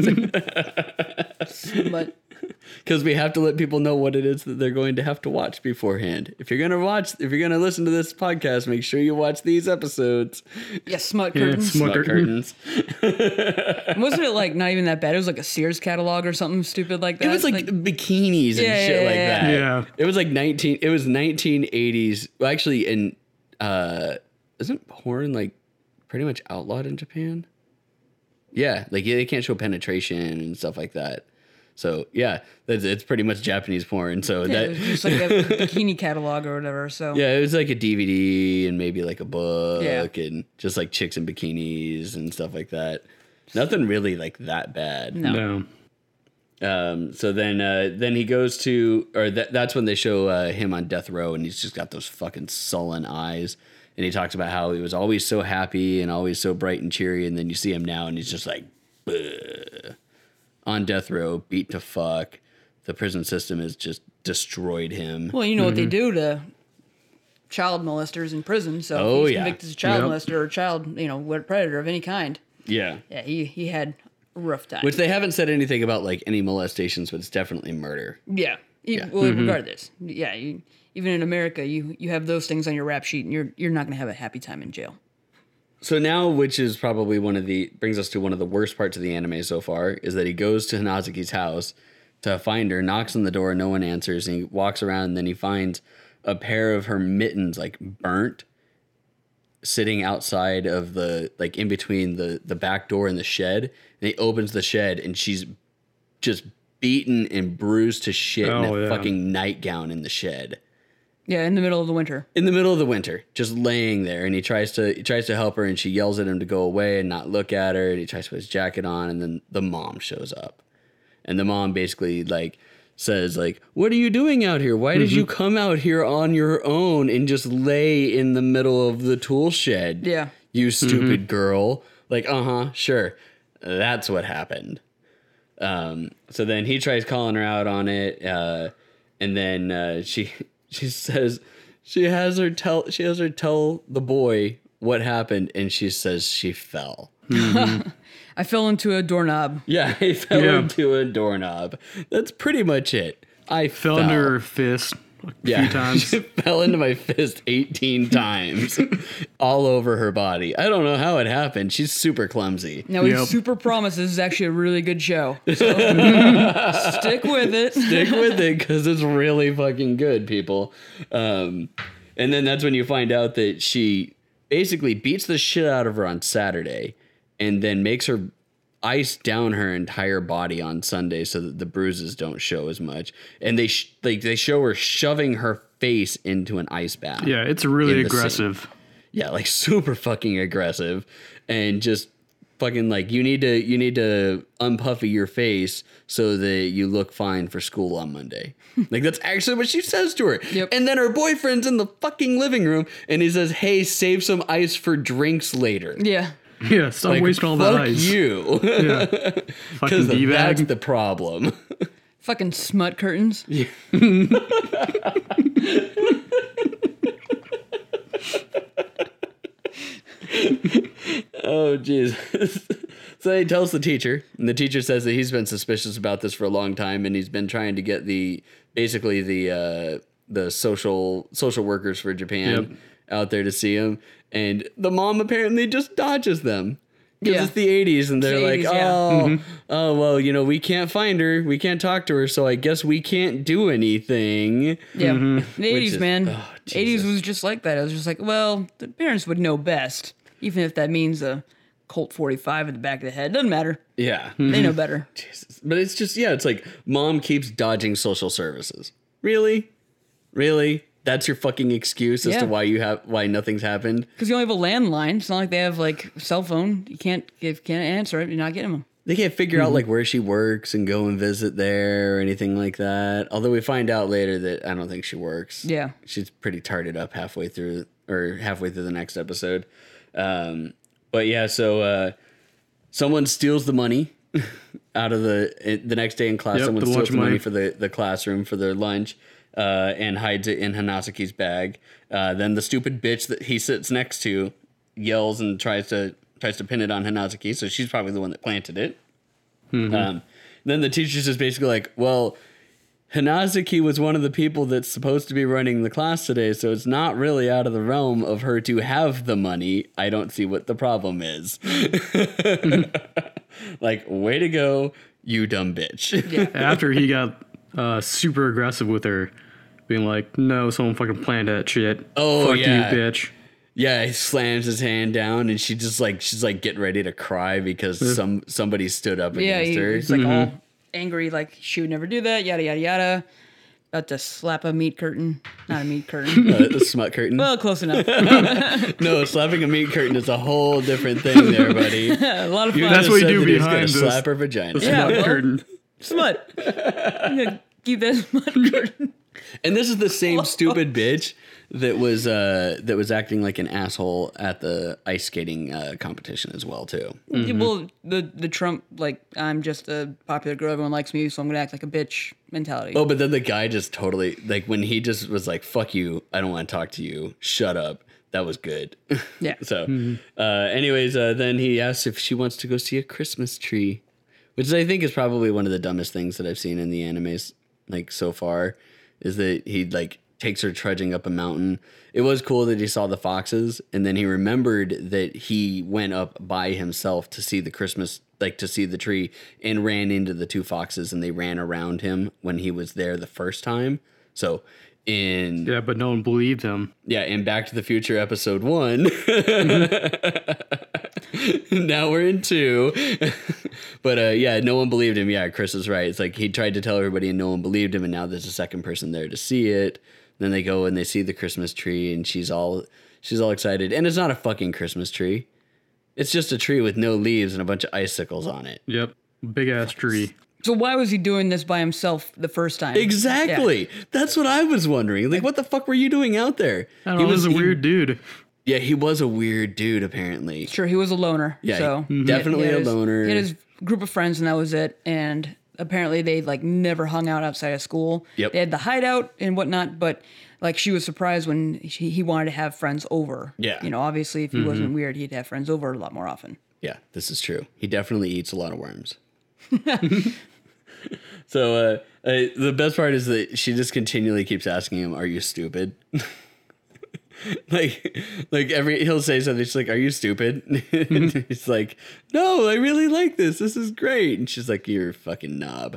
Smut. Because we have to let people know what it is that they're going to have to watch beforehand. If you're gonna listen to this podcast, make sure you watch these episodes. Yeah, smut curtains. Smut curtains. Wasn't it like not even that bad? It was like a Sears catalog or something stupid like that. It was like bikinis and shit like that. Yeah. It was like 1980s. Well, actually, isn't porn like pretty much outlawed in Japan? Yeah, like they can't show penetration and stuff like that. So yeah, it's pretty much Japanese porn. So it was just like a bikini catalog or whatever. So yeah, it was like a DVD and maybe like a book and just like chicks in bikinis and stuff like that. Nothing really like that bad. No. So then he goes to, or that's when they show him on death row, and he's just got those fucking sullen eyes. And he talks about how he was always so happy and always so bright and cheery, and then you see him now, and he's just like, bleh. On death row, beat to fuck. The prison system has just destroyed him. Well, you know what they do to child molesters in prison. So if he's convicted as a child molester or a child, predator of any kind. Yeah. Yeah, he had a rough time. Which they haven't said anything about like any molestations, but it's definitely murder. Yeah. Well, regardless. Yeah. Even in America, you have those things on your rap sheet, and you're not going to have a happy time in jail. So now, which is probably brings us to one of the worst parts of the anime so far, is that he goes to Hanazuki's house to find her, knocks on the door, no one answers, and he walks around, and then he finds a pair of her mittens, like, burnt, sitting outside of like, in between the back door and the shed, and he opens the shed, and she's just beaten and bruised to shit in Oh, a yeah. fucking nightgown in the shed. Yeah, in the middle of the winter. In the middle of the winter, just laying there, and he tries to help her, and she yells at him to go away and not look at her, and he tries to put his jacket on, and then the mom shows up. And the mom basically like says like, "What are you doing out here? Why did you come out here on your own and just lay in the middle of the tool shed? Yeah. You stupid girl." Like, sure. That's what happened. So then he tries calling her out on it, and then she says she has her tell the boy what happened, and she says she fell. I fell into a doorknob. Yeah, I fell into a doorknob. That's pretty much it. I Fell under her fist a few times. She fell into my fist 18 times, all over her body. I don't know how it happened. She's super clumsy. Now, we Yep. super promise this is actually a really good show. So stick with it. Stick with it because it's really fucking good, people. And then that's when you find out that she basically beats the shit out of her on Saturday and then makes her ice down her entire body on Sunday so that the bruises don't show as much. And they show her shoving her face into an ice bath. Yeah, it's really in the aggressive. Yeah, like super fucking aggressive, and just fucking like you need to unpuffy your face so that you look fine for school on Monday. Like that's actually what she says to her. Yep. And then her boyfriend's in the fucking living room and he says, "Hey, save some ice for drinks later." Yeah. Yeah, stop Like, wasting all that fuck ice. you. Yeah. Fucking Because that's D-bag. the problem. Fucking smut curtains. Oh, Jesus. So he tells the teacher, and the teacher says that he's been suspicious about this for a long time, and he's been trying to get the social workers for Japan out there to see him, and the mom apparently just dodges them. Because Yeah. it's the 80s, and they're the like, 80s, yeah. oh, well, we can't find her. We can't talk to her, so I guess we can't do anything. Yeah. The Which 80s, is- man. oh, 80s Jesus. was just like that. It was just like, well, the parents would know best. Even if that means a Colt 45 at the back of the head. Doesn't matter. Yeah. They know better. Jesus. But it's just, it's like mom keeps dodging social services. Really? That's your fucking excuse as to Yeah. why nothing's happened? Because you only have a landline. It's not like they have like a cell phone. You can't answer it. You're not getting them. They can't figure out like where she works and go and visit there or anything like that. Although we find out later that I don't think she works. Yeah. She's pretty tarted up halfway through the next episode. But yeah, so someone steals the money out of the next day in class. Yep, Someone the steals lunch the money money. for the classroom for their lunch and hides it in Hanasaki's bag. Then the stupid bitch that he sits next to yells and tries to pin it on Hanasaki, so she's probably the one that planted it. Then the teacher's just basically like, well, Hanasaki was one of the people that's supposed to be running the class today, so it's not really out of the realm of her to have the money. I don't see what the problem is. Like, way to go, you dumb bitch. After he got super aggressive with her, being like, "No, someone fucking planned that shit. Oh, Fuck yeah. you, bitch." Yeah, he slams his hand down, and she's like getting ready to cry because somebody stood up Yeah, against her. he's like all angry, like she would never do that, yada, yada, yada. About to slap a meat curtain. Not a meat curtain. The smut curtain. Well, close enough. No, slapping a meat curtain is a whole different thing there, buddy. A lot of fun. That's what you Said do that he was behind gonna this. slap her vagina. Yeah, Smut well- curtain. Smut. I'm going to keep that smut curtain. And this is the same stupid bitch that was acting like an asshole at the ice skating competition as well too. Well, the Trump, like, I'm just a popular girl, everyone likes me, so I'm going to act like a bitch mentality. Oh, but then the guy just totally, like, when he just was like, "Fuck you, I don't want to talk to you, shut up." That was good. Yeah. So, anyways, then he asks if she wants to go see a Christmas tree, which I think is probably one of the dumbest things that I've seen in the animes, like, so far, is that he, like, takes her trudging up a mountain. It was cool that he saw the foxes, and then he remembered that he went up by himself to see the Christmas, like, to see the tree, and ran into the two foxes, and they ran around him when he was there the first time. So, in Yeah, but no one believed him. in Back to the Future episode 1, Now we're in 2. But yeah, no one believed him. Yeah, Chris is right. It's like he tried to tell everybody and no one believed him, and now there's a second person there to see it. Then they go and they see the Christmas tree, and she's all excited. And it's not a fucking Christmas tree. It's just a tree with no leaves and a bunch of icicles on it. Yep. Big ass tree. So why was he doing this by himself the first time? Exactly. Yeah. That's what I was wondering. Like, what the fuck were you doing out there? I don't know, he was a weird dude. Yeah, he was a weird dude, apparently. Sure, he was a loner. Yeah, so definitely a loner. He had his group of friends, and that was it. And apparently they, like, never hung out outside of school. Yep. They had the hideout and whatnot, but, like, she was surprised when he wanted to have friends over. Yeah. You know, obviously, if he wasn't weird, he'd have friends over a lot more often. Yeah, this is true. He definitely eats a lot of worms. So the best part is that she just continually keeps asking him, "Are you stupid?" like he'll say something. She's like, "Are you stupid?" And he's like, "No, I really like this. This is great." And she's like, "You're a fucking knob."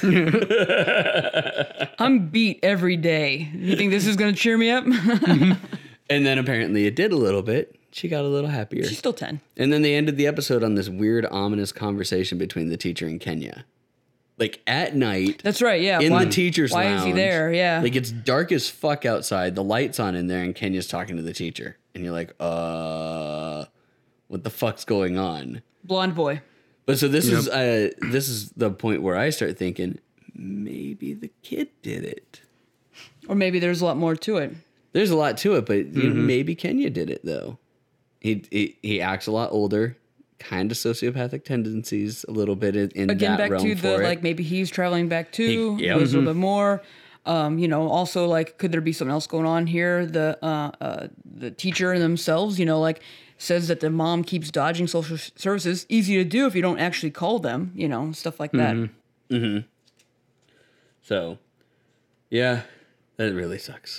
I'm beat every day. You think this is gonna cheer me up? And then apparently it did a little bit. She got a little happier. She's still 10. And then they ended the episode on this weird, ominous conversation between the teacher and Kenya. Like, at night. That's right, yeah. In the teacher's lounge. Why is he there? Yeah. Like, it's dark as fuck outside. The light's on in there, and Kenya's talking to the teacher. And you're like, what the fuck's going on? Blonde boy. But so this is the point where I start thinking, maybe the kid did it. Or maybe there's a lot more to it. There's a lot to it, but you know, maybe Kenya did it, though. He acts a lot older, kind of sociopathic tendencies a little bit in Again, that back realm to for the, it. like, maybe he's traveling back too. Yeah. A little bit more. You know, also, like, could there be something else going on here? The teacher themselves, you know, like, says that the mom keeps dodging social services. Easy to do if you don't actually call them, you know, stuff like that. Mm-hmm. So, yeah, that really sucks.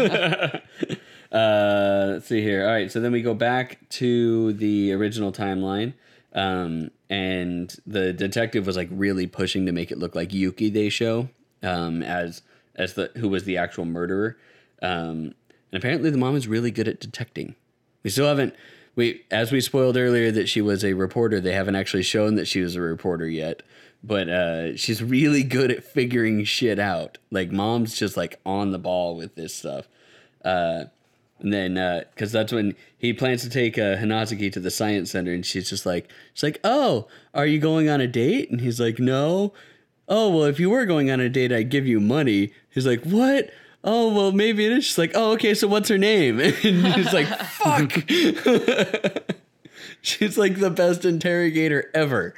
Let's see here. All right, so then we go back to the original timeline, and the detective was like really pushing to make it look like Yuki they show as who was the actual murderer. And apparently the mom is really good at detecting. We still haven't as we spoiled earlier that she was a reporter. They haven't actually shown that she was a reporter yet. But she's really good at figuring shit out. Like, mom's just like on the ball with this stuff. And then, because that's when he plans to take Hanazuki to the science center, and she's like, "Oh, are you going on a date?" And he's like, "No." "Oh, well, if you were going on a date, I'd give you money." He's like, "What?" "Oh, well, maybe it is." She's like, "Oh, okay, so what's her name?" And he's like, "Fuck." She's like the best interrogator ever.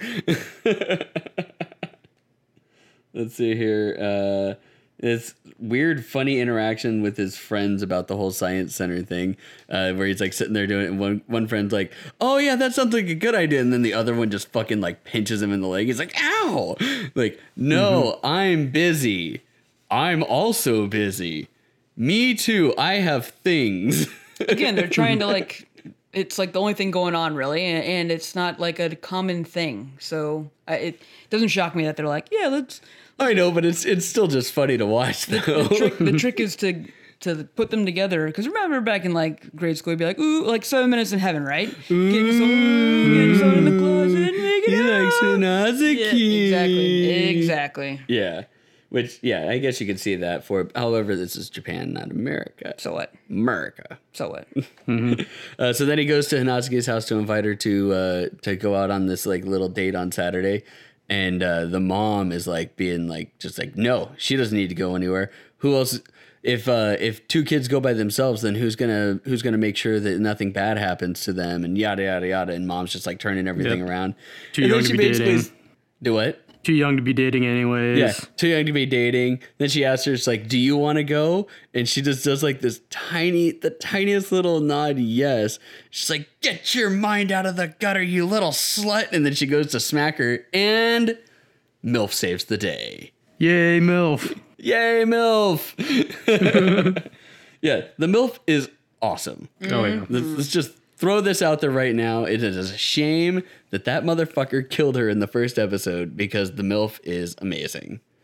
Let's see here. This weird, funny interaction with his friends about the whole science center thing, where he's like sitting there doing it, and one friend's like, "Oh yeah, that sounds like a good idea," and then the other one just fucking like pinches him in the leg. He's like, "Ow!" Like, "No, I'm busy. I'm also busy. Me too. I have things." Again, they're trying to, like, it's like the only thing going on, really, and it's not like a common thing. So it doesn't shock me that they're like, "Yeah, let's." I know, but it's still just funny to watch, though. The trick is to put them together. Because remember back in, like, grade school, you'd be like, "Ooh, like 7 minutes in heaven," right? Getting some in the closet, make it He likes Hanazuki. Yeah, exactly. Yeah. Which, yeah, I guess you could see that for. However, this is Japan, not America. So what? America. So what? So then he goes to Hanazuki's house to invite her to go out on this like little date on Saturday, and the mom is like being like just like, no, she doesn't need to go anywhere. Who else? If two kids go by themselves, then who's gonna make sure that nothing bad happens to them, and yada yada yada. And mom's just like turning everything around. Too young to be dating. Do what? Too young to be dating anyways. Yeah, too young to be dating. Then she asks her, it's like, "Do you want to go?" And she just does like the tiniest little nod, yes. She's like, "Get your mind out of the gutter, you little slut." And then she goes to smack her, and MILF saves the day. Yay, MILF. Yay, MILF. Yeah, the MILF is awesome. Oh, yeah. Let's just throw this out there right now. It is a shame that motherfucker killed her in the first episode because the MILF is amazing.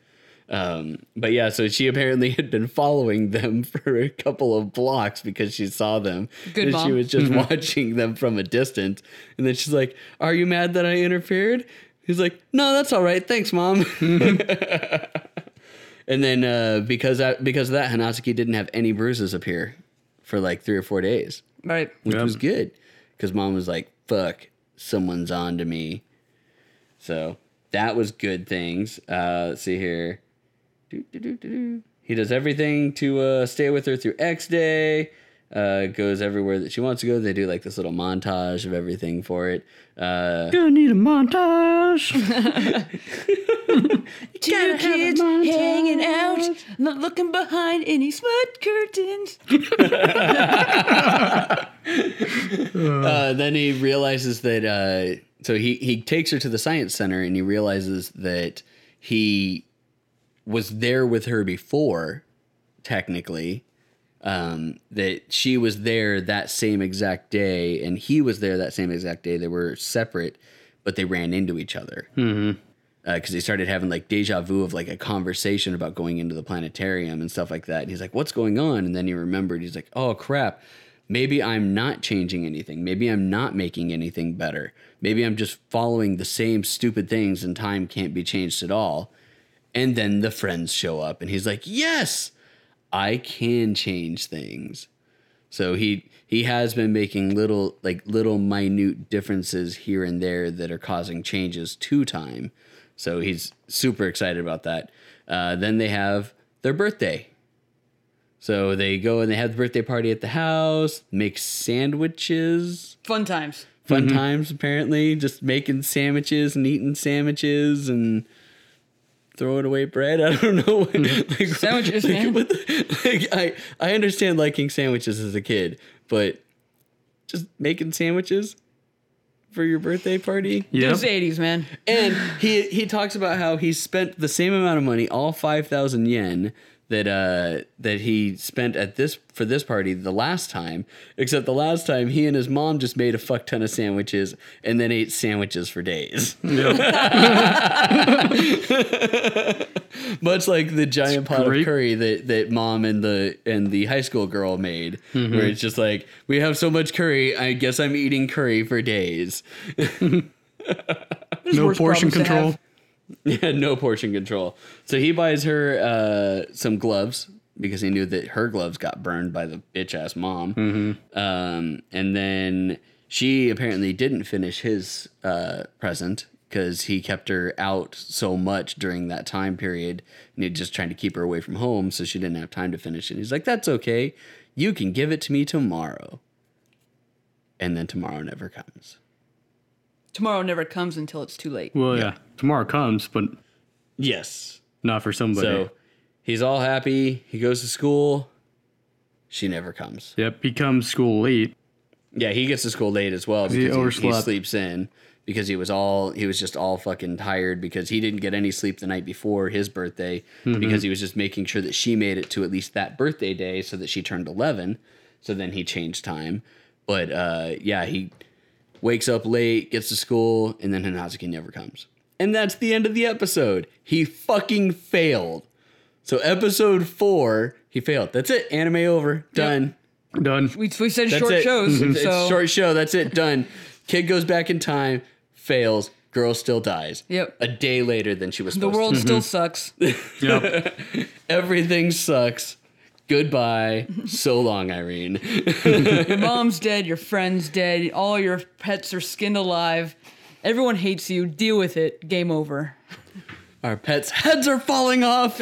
But yeah, so she apparently had been following them for a couple of blocks because she saw them. Good and mom. She was just watching them from a distance. And then she's like, "Are you mad that I interfered?" He's like, "No, that's all right. Thanks, Mom." And then because of that, Hanatsuki didn't have any bruises appear for like 3 or 4 days, Right. which was good because Mom was like, "Fuck, someone's on to me." So that was good things. Let's see here. He does everything to stay with her through X Day. Goes everywhere that she wants to go. They do like this little montage of everything for it. Gonna need a montage. Two kids hanging out, not looking behind any smut curtains. Then he realizes that. So he takes her to the science center and he realizes that he was there with her before, technically. That she was there that same exact day and he was there that same exact day. They were separate, but they ran into each other. Mm-hmm. Because they started having like deja vu of like a conversation about going into the planetarium and stuff like that. And he's like, "What's going on?" And then he remembered. He's like, "Oh crap, maybe I'm not changing anything. Maybe I'm not making anything better. Maybe I'm just following the same stupid things and time can't be changed at all." And then the friends show up and he's like, "Yes, I can change things." So he has been making little minute differences here and there that are causing changes to time. So he's super excited about that. Then they have their birthday. So they go and they have the birthday party at the house, make sandwiches. Fun times. Fun times, apparently. Just making sandwiches and eating sandwiches and throwing away bread. I don't know. Like, Sandwiches, man. I understand liking sandwiches as a kid, but just making sandwiches for your birthday party? It was the 80s, man. And he talks about how he spent the same amount of money, all 5,000 yen, that he spent for this party the last time, except the last time he and his mom just made a fuck ton of sandwiches and then ate sandwiches for days. Much like the giant pot of curry that mom and the high school girl made, where it's just like, "We have so much curry, I guess I'm eating curry for days." No portion control. Yeah, no portion control. So he buys her some gloves because he knew that her gloves got burned by the bitch ass mom. And then she apparently didn't finish his present because he kept her out so much during that time period, and he just trying to keep her away from home, so she didn't have time to finish it. And he's like, "That's okay. You can give it to me tomorrow." And then tomorrow never comes. Tomorrow never comes until it's too late. Well, yeah. Tomorrow comes, but yes, not for somebody. So he's all happy. He goes to school. She never comes. Yep, he comes school late. Yeah, he gets to school late as well because he overslept. sleeps in because he was just all fucking tired because he didn't get any sleep the night before his birthday because he was just making sure that she made it to at least that birthday day so that she turned 11. So then he changed time. But yeah, he wakes up late, gets to school, and then Hanatsuki never comes. And that's the end of the episode. He fucking failed. So episode 4, he failed. That's it. Anime over. Done. Done. We said That's short it. shows. It's So short show. That's it. Done. Kid goes back in time, fails. Girl still dies. Yep. A day later than she was the supposed world still sucks. Yep. to. Everything sucks. Goodbye. So long, Irene. Your mom's dead. Your friend's dead. All your pets are skinned alive. Everyone hates you. Deal with it. Game over. Our pets' heads are falling off.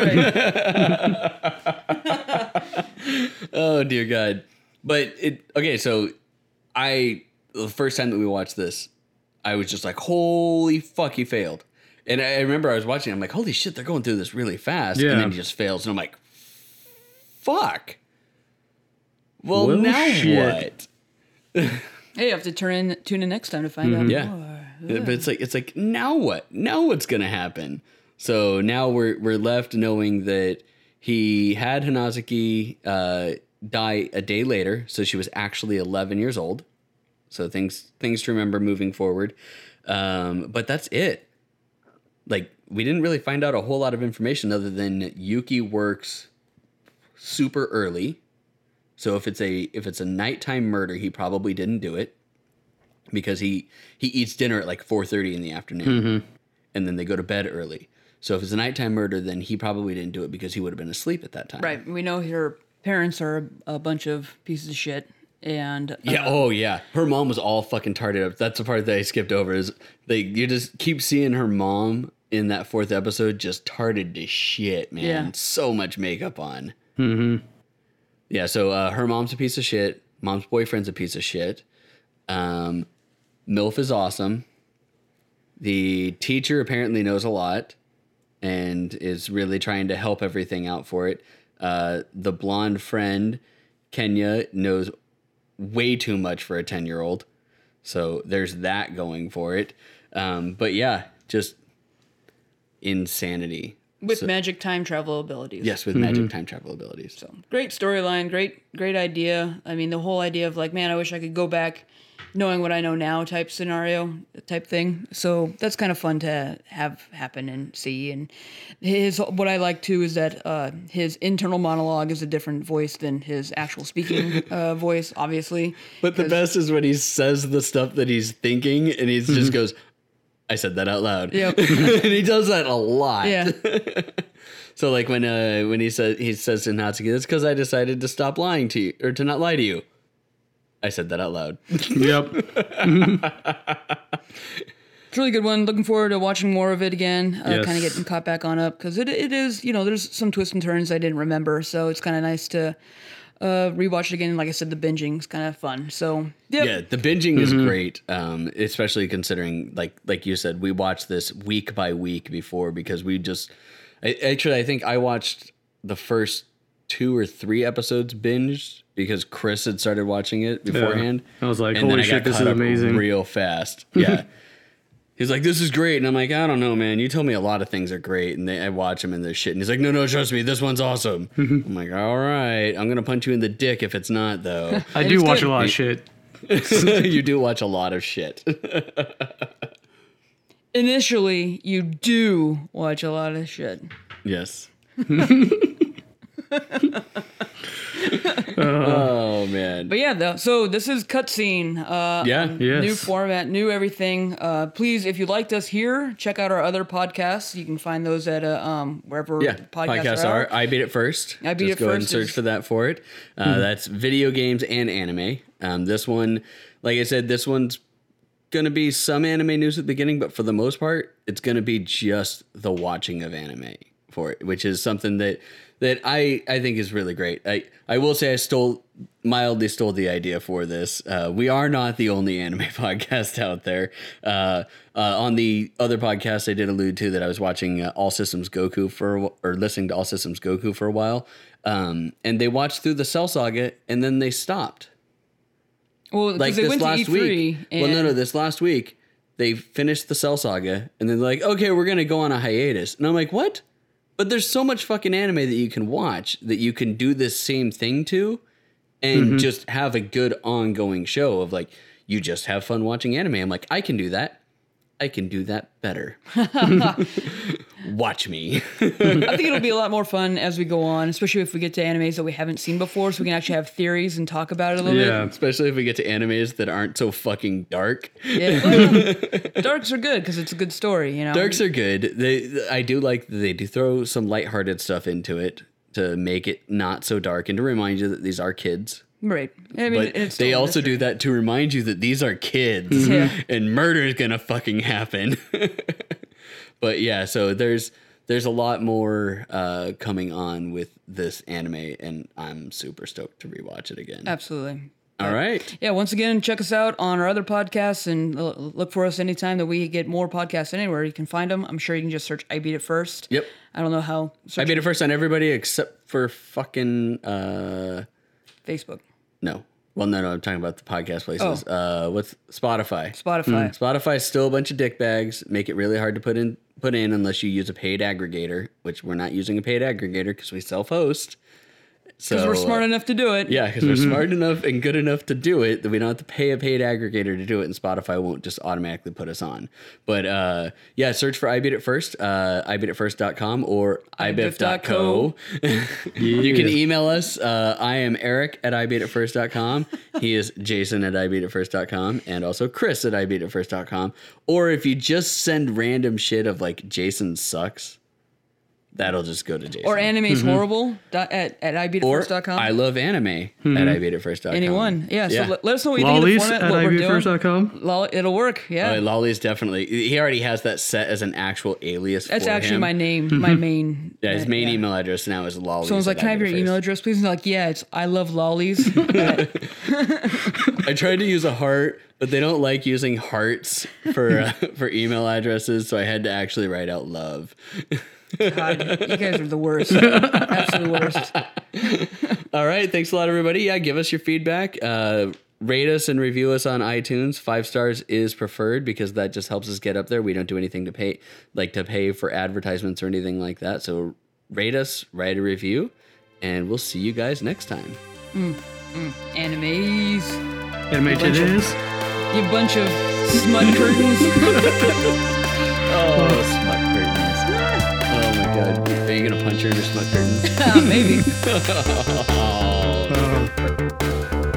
Oh, dear God. But okay, so the first time that we watched this, I was just like, holy fuck, he failed. And I remember I was watching, I'm like, holy shit, they're going through this really fast. Yeah. And then he just fails. And I'm like, fuck. Well now shit. what? Hey, you have to tune in next time to find out Yeah. more. But it's like, now what? Now what's going to happen? So now we're left knowing that he had Hanazuki die a day later. So she was actually 11 years old. So things to remember moving forward. But that's it. like we didn't really find out a whole lot of information other than Yuki works super early. So if it's a nighttime murder, he probably didn't do it because he eats dinner at like 4:30 in the afternoon, and then they go to bed early. So if it's a nighttime murder, then he probably didn't do it because he would have been asleep at that time. Right. We know her parents are a bunch of pieces of shit. And yeah, oh yeah, her mom was all fucking tarted up. That's the part that I skipped over. Is you just keep seeing her mom in that 4th episode just tarted to shit, man. Yeah. So much makeup on. Mm-hmm. Yeah, so her mom's a piece of shit. Mom's boyfriend's a piece of shit. MILF is awesome. The teacher apparently knows a lot and is really trying to help everything out for it. The blonde friend, Kenya, knows way too much for a 10-year-old. So there's that going for it. But yeah, just insanity. with magic time travel abilities. Yes, with magic time travel abilities. So great storyline, great idea. I mean, the whole idea of like, man, I wish I could go back knowing what I know now type scenario, type thing. So that's kind of fun to have happen and see. And what I like too is that his internal monologue is a different voice than his actual speaking voice, obviously. But the best is when he says the stuff that he's thinking and he just goes, I said that out loud. Yep. And he does that a lot. Yeah. So like when he says to Natsuki, it's because I decided to stop lying to you, or to not lie to you. I said that out loud. Yep. It's a really good one. Looking forward to watching more of it again. Yes. Kind of getting caught back on up because it is, there's some twists and turns I didn't remember. So it's kind of nice to rewatch it again. Like I said, the binging is kind of fun. So Yeah, the binging is great, especially considering, like you said, we watched this week by week before because we just... I think I watched the first 2 or 3 episodes binged because Chris had started watching it beforehand. I was like, and then holy I got shit, this caught is up amazing. real fast. Yeah. He's like, this is great. And I'm like, I don't know, man. You told me a lot of things are great. And I watch them and they're shit. And he's like, no, trust me. This one's awesome. I'm like, all right. I'm going to punch you in the dick if it's not, though. I do watch a lot of shit. You do watch a lot of shit. initially, you do watch a lot of shit. Yes. Oh man. But yeah, so this is Cutscene. Yeah. Yes. New format, new everything. Please, if you liked us here, check out our other podcasts. You can find those at wherever podcasts are. I Beat It First. I Beat Just It go ahead First and search for that for it. That's video games and anime. This one, like I said, this one's going to be some anime news at the beginning, but for the most part, it's going to be just the watching of anime for it, which is something that I think is really great. I will say I mildly stole the idea for this. We are not the only anime podcast out there. On the other podcast, I did allude to that I was watching All Systems Goku or listening to All Systems Goku for a while. And they watched through the Cell Saga and then they stopped. Well, Like they this went last to E3 week. and No, this last week they finished the Cell Saga and then they're like, okay, we're going to go on a hiatus. And I'm like, what? But there's so much fucking anime that you can watch that you can do this same thing to and just have a good ongoing show of like, you just have fun watching anime. I'm like, I can do that. I can do that better. Watch me. I think it'll be a lot more fun as we go on, especially if we get to animes that we haven't seen before, so we can actually have theories and talk about it a little Yeah. Especially if we get to animes that aren't so fucking dark. bit. Yeah. Darks are good because it's a good story, Darks are good. I do like that they do throw some lighthearted stuff into it to make it not so dark and to remind you that these are kids. Right. I mean, But it's they still a also mystery. do that to remind you that these are kids Yeah. and murder is gonna fucking happen. But yeah, so there's a lot more coming on with this anime, and I'm super stoked to rewatch it again. Absolutely. All right. Yeah, once again, check us out on our other podcasts and look for us anytime that we get more podcasts anywhere. You can find them. I'm sure you can just search I Beat It First. Yep. I don't know how. I beat it first on everybody except for fucking Facebook. no. Well, no, I'm talking about the podcast places. What's Spotify? Spotify. Spotify's still a bunch of dick bags. Make it really hard to put in unless you use a paid aggregator, which we're not using a paid aggregator because we self-host. So Because we're smart enough to do it. Yeah, because we're smart enough and good enough to do it that we don't have to pay a paid aggregator to do it, and Spotify won't just automatically put us on. But yeah, search for I Beat It First, ibeatitfirst.com or ibif.co. You can email us. I am Eric at ibeatitfirst.com. He is Jason at ibeatitfirst.com, and also Chris at ibeatitfirst.com. Or if you just send random shit of like Jason sucks, that'll just go to Jason. Or anime's horrible at ibeatitfirst.com. I love anime at ibeatitfirst.com. Anyone. Yeah, so let us know what you think of the Lollies format, at what we're doing. ibeatitfirst.com. It'll work, yeah. Lolly's definitely. He already has that set as an actual alias. That's for actually him. my name, my main. Yeah, his main email address now is Lollies. Someone's like, "Can I have your email address, please?" And they're like, "Yeah, it's I love lollies." I tried to use a heart, but they don't like using hearts for email addresses, so I had to actually write out love. God, you guys are the worst. Absolutely worst. All right, thanks a lot, everybody. Yeah, give us your feedback. Rate us and review us on iTunes. 5 stars is preferred because that just helps us get up there. We don't do anything to pay for advertisements or anything like that. So rate us, write a review, and we'll see you guys next time. Animes. Animated is. You bunch of smut curtains. Oh, smut curtains. Oh my god. Are you going to punch her in your smut curtains? Maybe. Oh.